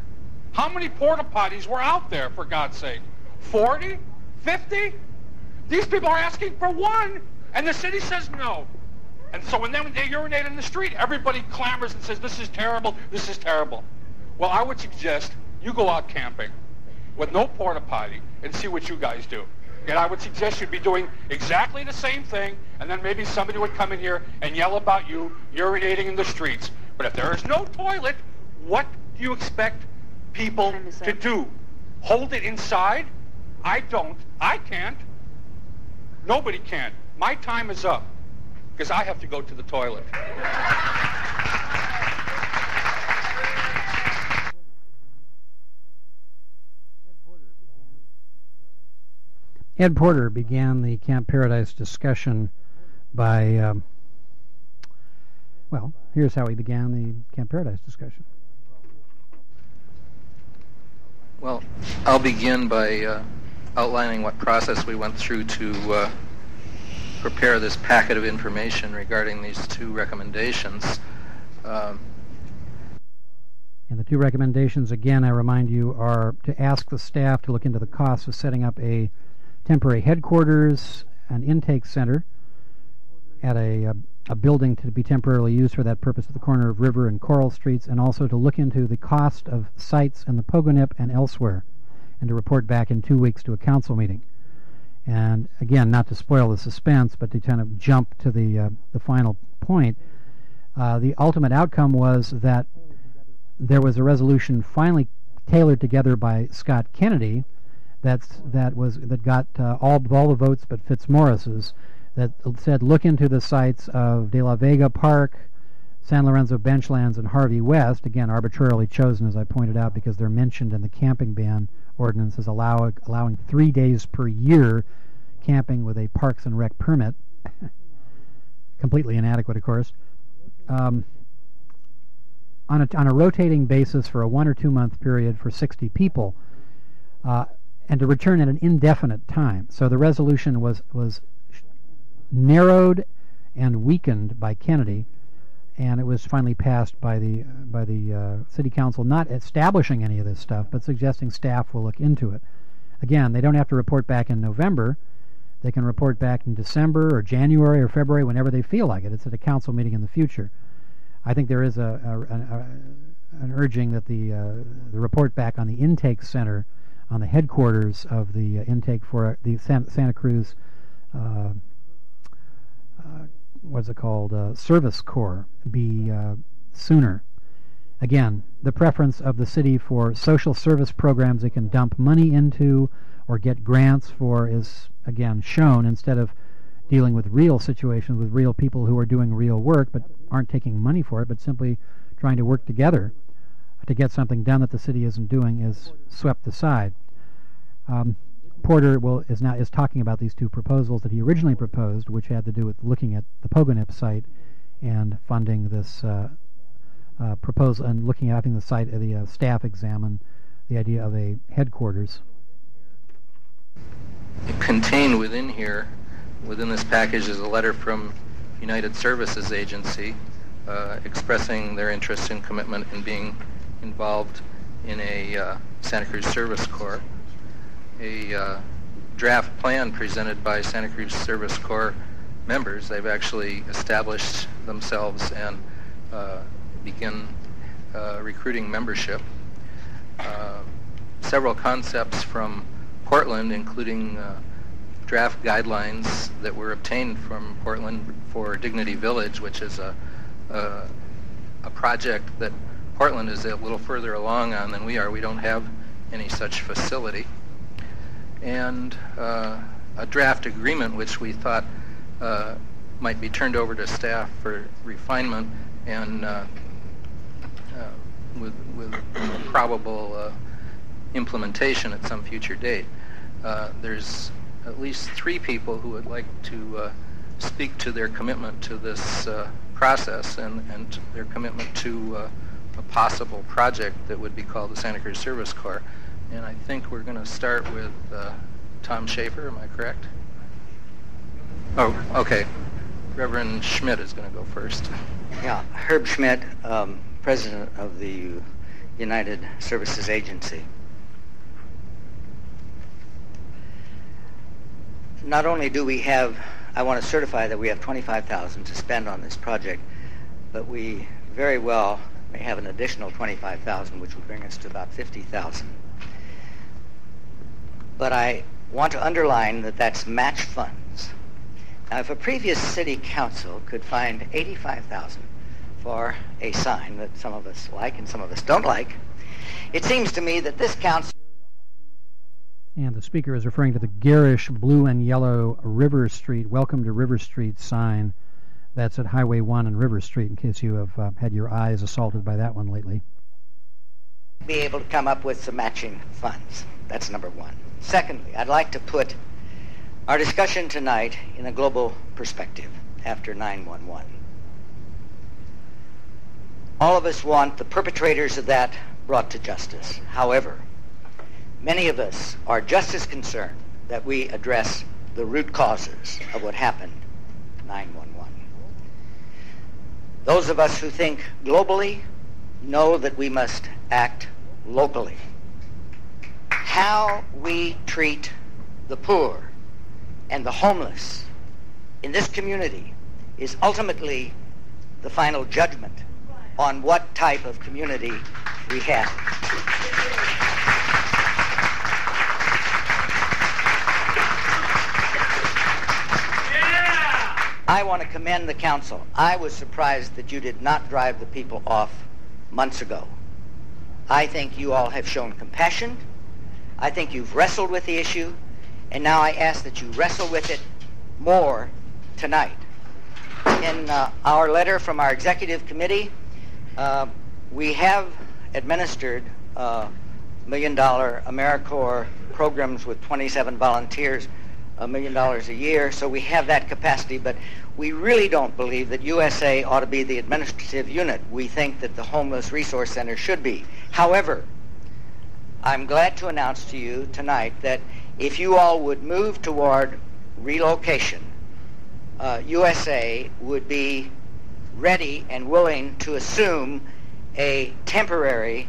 [SPEAKER 13] How many porta potties were out there, for God's sake? 40? 50? These people are asking for one, and the city says no. And so when they urinate in the street, everybody clamors and says, this is terrible, this is terrible. Well, I would suggest you go out camping with no porta potty and see what you guys do. And I would suggest you'd be doing exactly the same thing, and then maybe somebody would come in here and yell about you urinating in the streets. But if there is no toilet, what do you expect people to do? Hold it inside? I don't. I can't. Nobody can. My time is up because I have to go to the toilet.
[SPEAKER 8] Ed Porter began the Camp Paradise discussion by, well, here's how he began the Camp Paradise discussion.
[SPEAKER 14] Well, I'll begin by outlining what process we went through to prepare this packet of information regarding these two recommendations.
[SPEAKER 8] And the two recommendations, again, I remind you, are to ask the staff to look into the costs of setting up a temporary headquarters, an intake center at a building to be temporarily used for that purpose at the corner of River and Coral Streets, and also to look into the cost of sites in the Pogonip and elsewhere, and to report back in 2 weeks to a council meeting. And again, not to spoil the suspense, but to kind of jump to the final point, the ultimate outcome was that there was a resolution finally tailored together by Scott Kennedy that got all the votes but Fitzmaurice's, that said look into the sites of De La Vega Park, San Lorenzo Benchlands, and Harvey West, again arbitrarily chosen, as I pointed out, because they're mentioned in the camping ban ordinance as allowing 3 days per year camping with a Parks and Rec permit. Completely inadequate, of course. On a rotating basis for a 1 or 2 month period for 60 people, and to return at an indefinite time. So the resolution was narrowed and weakened by Kennedy, and it was finally passed by the city council, not establishing any of this stuff, but suggesting staff will look into it. Again, they don't have to report back in November. They can report back in December or January or February, whenever they feel like it. It's at a council meeting in the future. I think there is an urging that the report back on the intake center, on the headquarters of the intake for the Santa Cruz, what's it called, Service Corps, be sooner. Again, the preference of the city for social service programs they can dump money into or get grants for is, again, shown, instead of dealing with real situations with real people who are doing real work but aren't taking money for it, but simply trying to work together to get something done that the city isn't doing, is swept aside. Porter is talking about these two proposals that he originally proposed, which had to do with looking at the Pogonip site and funding this proposal, and looking at having the site of the staff examine the idea of a headquarters.
[SPEAKER 14] Contained within here, within this package, is a letter from United Services Agency expressing their interest and commitment in being involved in a Santa Cruz Service Corps. A draft plan presented by Santa Cruz Service Corps members. They've actually established themselves and begin recruiting membership. Several concepts from Portland, including draft guidelines that were obtained from Portland for Dignity Village, which is a project that Portland is a little further along on than we are. We don't have any such facility. And a draft agreement which we thought might be turned over to staff for refinement and with probable implementation at some future date. There's at least 3 people who would like to speak to their commitment to this process and their commitment to a possible project that would be called the Santa Cruz Service Corps. And I think we're going to start with Tom Schaefer, am I correct? Oh, okay. Reverend Schmidt is going to go first.
[SPEAKER 15] Yeah, Herb Schmidt, president of the United Services Agency. not only do we have, I want to certify that we have $25,000 to spend on this project, but we very well may have an additional $25,000, which would bring us to about $50,000. But I want to underline that that's match funds. Now, if a previous city council could find $85,000 for a sign that some of us like and some of us don't like, it seems to me that this council...
[SPEAKER 8] And the speaker is referring to the garish blue and yellow River Street, Welcome to River Street sign that's at Highway 1 and River Street, in case you have had your eyes assaulted by that one lately.
[SPEAKER 15] Be able to come up with some matching funds. That's number one. Secondly, I'd like to put our discussion tonight in a global perspective after 9/11. All of us want the perpetrators of that brought to justice. However, many of us are just as concerned that we address the root causes of what happened 9/11. Those of us who think globally know that we must act locally. How we treat the poor and the homeless in this community is ultimately the final judgment on what type of community we have. I want to commend the council. I was surprised that you did not drive the people off months ago. I think you all have shown compassion. I think you've wrestled with the issue, and now I ask that you wrestle with it more tonight. In our letter from our executive committee, we have administered $1 million AmeriCorps programs with 27 volunteers, $1 million a year, so we have that capacity, but we really don't believe that USA ought to be the administrative unit. We think that the Homeless Resource Center should be. However, I'm glad to announce to you tonight that if you all would move toward relocation, USA would be ready and willing to assume a temporary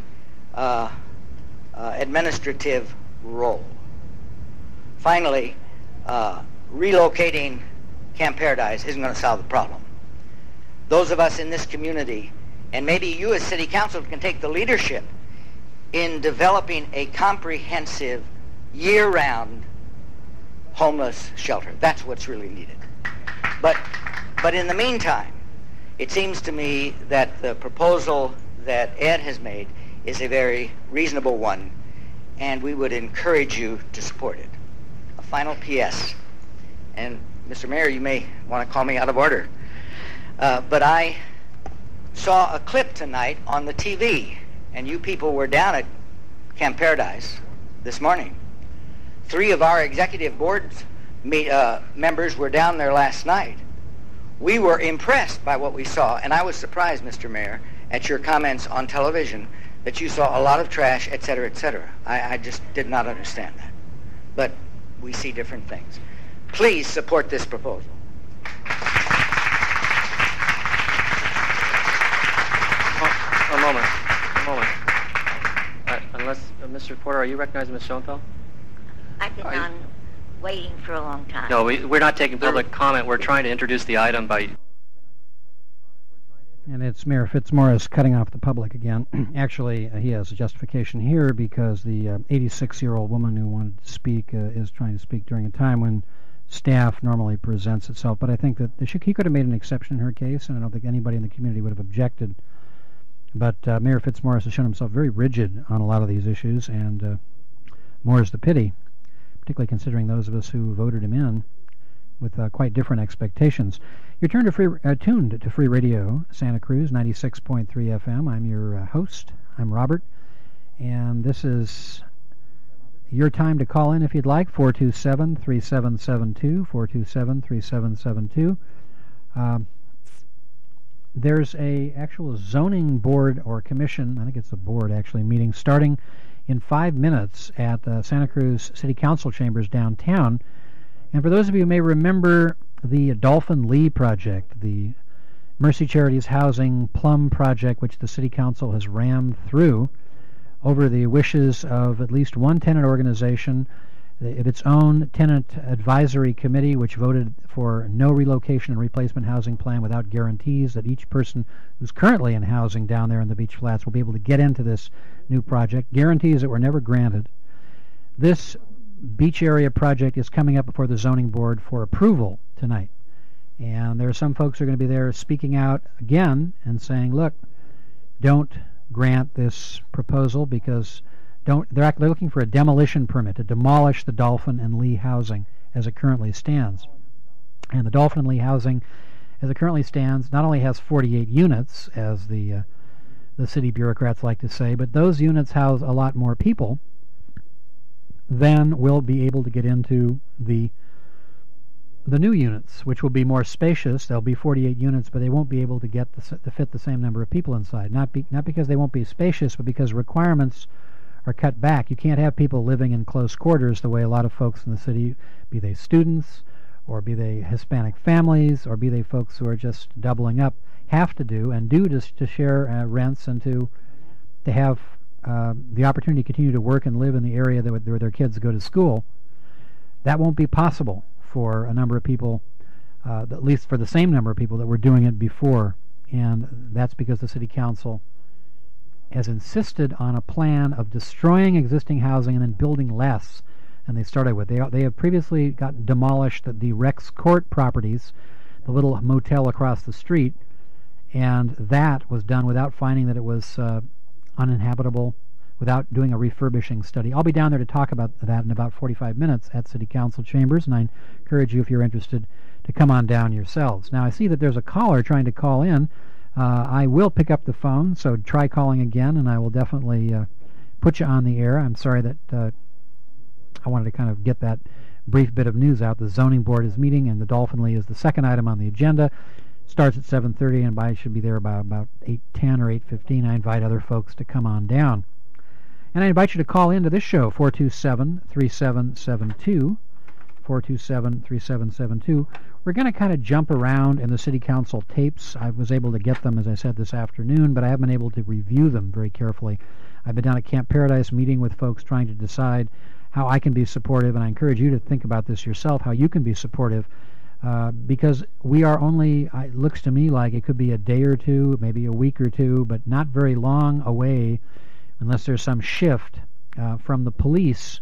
[SPEAKER 15] administrative role. Finally, relocating Camp Paradise isn't going to solve the problem. Those of us in this community, and maybe you as City Council, can take the leadership in developing a comprehensive, year-round homeless shelter. That's what's really needed. But in the meantime, it seems to me that the proposal that Ed has made is a very reasonable one, and we would encourage you to support it. A final P.S., and Mr. Mayor, you may want to call me out of order, but I saw a clip tonight on the TV, and you people were down at Camp Paradise this morning. 3 of our executive board members were down there last night. We were impressed by what we saw, and I was surprised, Mr. Mayor, at your comments on television that you saw a lot of trash, et cetera, et cetera. I just did not understand that. But we see different things. Please support this proposal.
[SPEAKER 3] A moment. Unless, Mr. Porter, are you recognizing Ms. Schoenfeld?
[SPEAKER 16] I've been on waiting for a long time.
[SPEAKER 3] No, we're not taking public comment. We're trying to introduce the item by...
[SPEAKER 8] And it's Mayor Fitzmaurice cutting off the public again. Actually, he has a justification here because the 86-year-old woman who wanted to speak is trying to speak during a time when staff normally presents itself. But I think that he could have made an exception in her case, and I don't think anybody in the community would have objected. But Mayor Fitzmaurice has shown himself very rigid on a lot of these issues, and more is the pity, particularly considering those of us who voted him in with quite different expectations. You're tuned to Free Radio Santa Cruz, 96.3 FM. I'm your host. I'm Robert, and this is your time to call in if you'd like, 427-3772, 427-3772. There's a actual zoning board or commission, I think it's a board actually, meeting starting in 5 minutes at Santa Cruz City Council chambers downtown. And for those of you who may remember the Dolphin Lee project, the Mercy Charities Housing Plum project, which the City Council has rammed through over the wishes of at least one tenant organization, its own tenant advisory committee, which voted for no relocation and replacement housing plan without guarantees that each person who's currently in housing down there in the beach flats will be able to get into this new project. Guarantees that were never granted. This beach area project is coming up before the zoning board for approval tonight. And there are some folks who are going to be there speaking out again and saying, look, don't grant this proposal because they're looking for a demolition permit to demolish the Dolphin and Lee housing as it currently stands. And the Dolphin and Lee housing, as it currently stands, not only has 48 units, as the city bureaucrats like to say, but those units house a lot more people than will be able to get into the new units, which will be more spacious. There'll be 48 units, but they won't be able to get to fit the same number of people inside. Not because they won't be spacious, but because requirements are cut back. You can't have people living in close quarters the way a lot of folks in the city, be they students, or be they Hispanic families, or be they folks who are just doubling up, have to do, and do to share rents and to have the opportunity to continue to work and live in the area where their kids go to school. That won't be possible for a number of people, at least for the same number of people that were doing it before. And that's because the City Council has insisted on a plan of destroying existing housing and then building less than they started with. They have previously got demolished the Rex Court properties, the little motel across the street, and that was done without finding that it was uninhabitable, without doing a refurbishing study. I'll be down there to talk about that in about 45 minutes at City Council chambers, and I encourage you, if you're interested, to come on down yourselves. Now, I see that there's a caller trying to call in. I will pick up the phone, so try calling again, and I will definitely put you on the air. I'm sorry that I wanted to kind of get that brief bit of news out. The zoning board is meeting, and the Dolphin Lee is the second item on the agenda. Starts at 7:30, and I should be there by about 8:10 or 8:15. I invite other folks to come on down. And I invite you to call into this show, 427-3772, 427-3772. We're going to kind of jump around in the City Council tapes. I was able to get them, as I said, this afternoon, but I haven't been able to review them very carefully. I've been down at Camp Paradise meeting with folks trying to decide how I can be supportive, and I encourage you to think about this yourself, how you can be supportive, because we are only, it looks to me like it could be a day or two, maybe a week or two, but not very long away, unless there's some shift from the police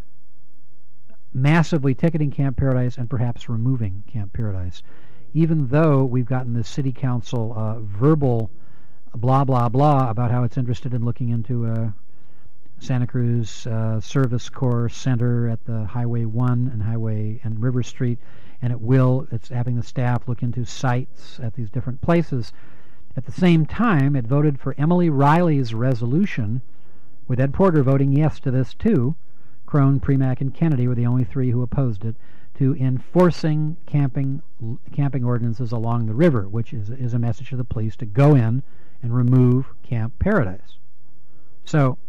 [SPEAKER 8] massively ticketing Camp Paradise and perhaps removing Camp Paradise. Even though we've gotten the City Council verbal blah, blah, blah about how it's interested in looking into Santa Cruz Service Corps Center at the Highway 1 and Highway and River Street, and it's having the staff look into sites at these different places. At the same time, it voted for Emily Riley's resolution, with Ed Porter voting yes to this too. Crone, Premack, and Kennedy were the only three who opposed it, to enforcing camping ordinances along the river, which is a message to the police to go in and remove Camp Paradise. So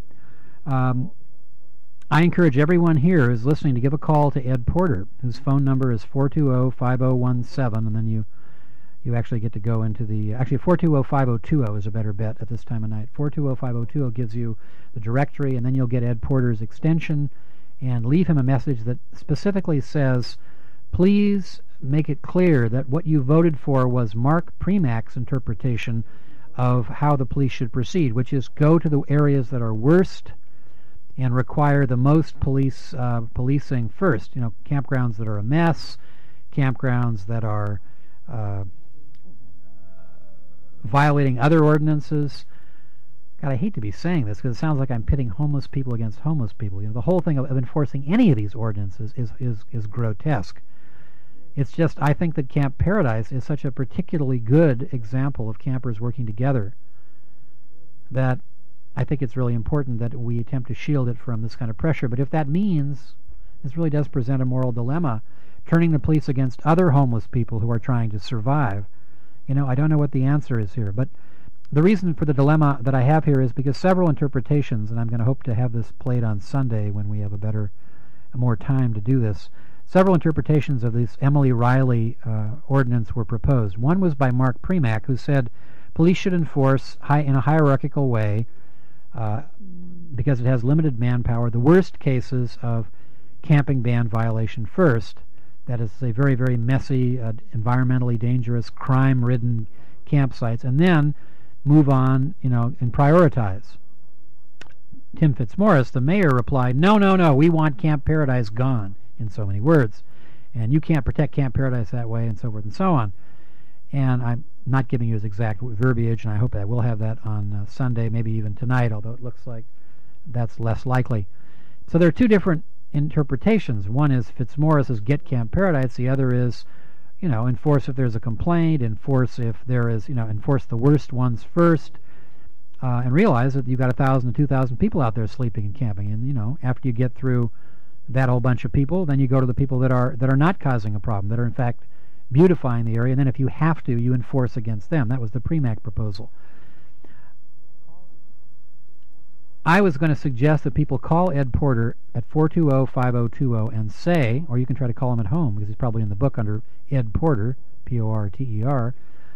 [SPEAKER 8] I encourage everyone here who's listening to give a call to Ed Porter, whose phone number is 420-5017, and then you actually get to go into the... Actually, 420-5020 is a better bet at this time of night. 420-5020 gives you the directory, and then you'll get Ed Porter's extension, and leave him a message that specifically says, please make it clear that what you voted for was Mark Premack's interpretation of how the police should proceed, which is go to the areas that are worst and require the most policing first. You know, campgrounds that are a mess, campgrounds that are violating other ordinances. God, I hate to be saying this because it sounds like I'm pitting homeless people against homeless people. You know, the whole thing of enforcing any of these ordinances is grotesque. It's just, I think that Camp Paradise is such a particularly good example of campers working together that I think it's really important that we attempt to shield it from this kind of pressure. But if that means, this really does present a moral dilemma, turning the police against other homeless people who are trying to survive, you know, I don't know what the answer is here. But the reason for the dilemma that I have here is because several interpretations, and I'm going to hope to have this played on Sunday when we have more time to do this, several interpretations of this Emily Riley ordinance were proposed. One was by Mark Premack, who said police should enforce in a hierarchical way because it has limited manpower, the worst cases of camping ban violation first. That is a very, very messy, environmentally dangerous, crime-ridden campsites, and then move on, and prioritize. Tim Fitzmaurice, the mayor, replied, no, we want Camp Paradise gone, in so many words. And you can't protect Camp Paradise that way, and so forth and so on. And I'm not giving you his exact verbiage, and I hope I will have that on Sunday, maybe even tonight, although it looks like that's less likely. So there are two different interpretations. One is Fitzmaurice's get Camp Paradise. The other is, enforce if there's a complaint, enforce if there is, enforce the worst ones first, and realize that you've got 1,000 to 2,000 people out there sleeping and camping. And, after you get through that whole bunch of people, then you go to the people that are not causing a problem, that are in fact beautifying the area, and then if you have to, you enforce against them. That was the PREMAC proposal. I was going to suggest that people call Ed Porter at 420-5020 and say, or you can try to call him at home, because he's probably in the book under Ed Porter, Porter,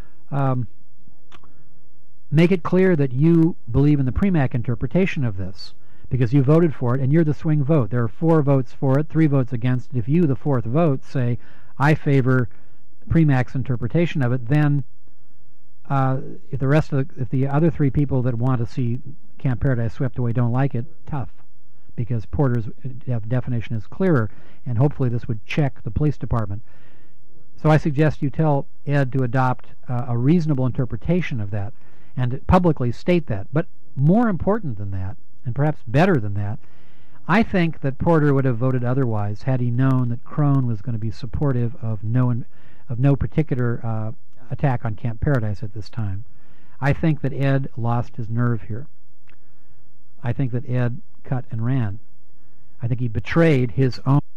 [SPEAKER 8] make it clear that you believe in the PREMAC interpretation of this, because you voted for it, and you're the swing vote. There are 4 votes for it, 3 votes against it. If you, the 4th vote, say, I favor PREMAC's interpretation of it, then if the other 3 people that want to see Camp Paradise swept away don't like it, tough, because Porter's definition is clearer, and hopefully this would check the police department. So I suggest you tell Ed to adopt a reasonable interpretation of that and publicly state that. But more important than that, and perhaps better than that, I think that Porter would have voted otherwise had he known that Crone was going to be supportive of no particular attack on Camp Paradise at this time. I think that Ed lost his nerve here. I think that Ed cut and ran. I think he betrayed his own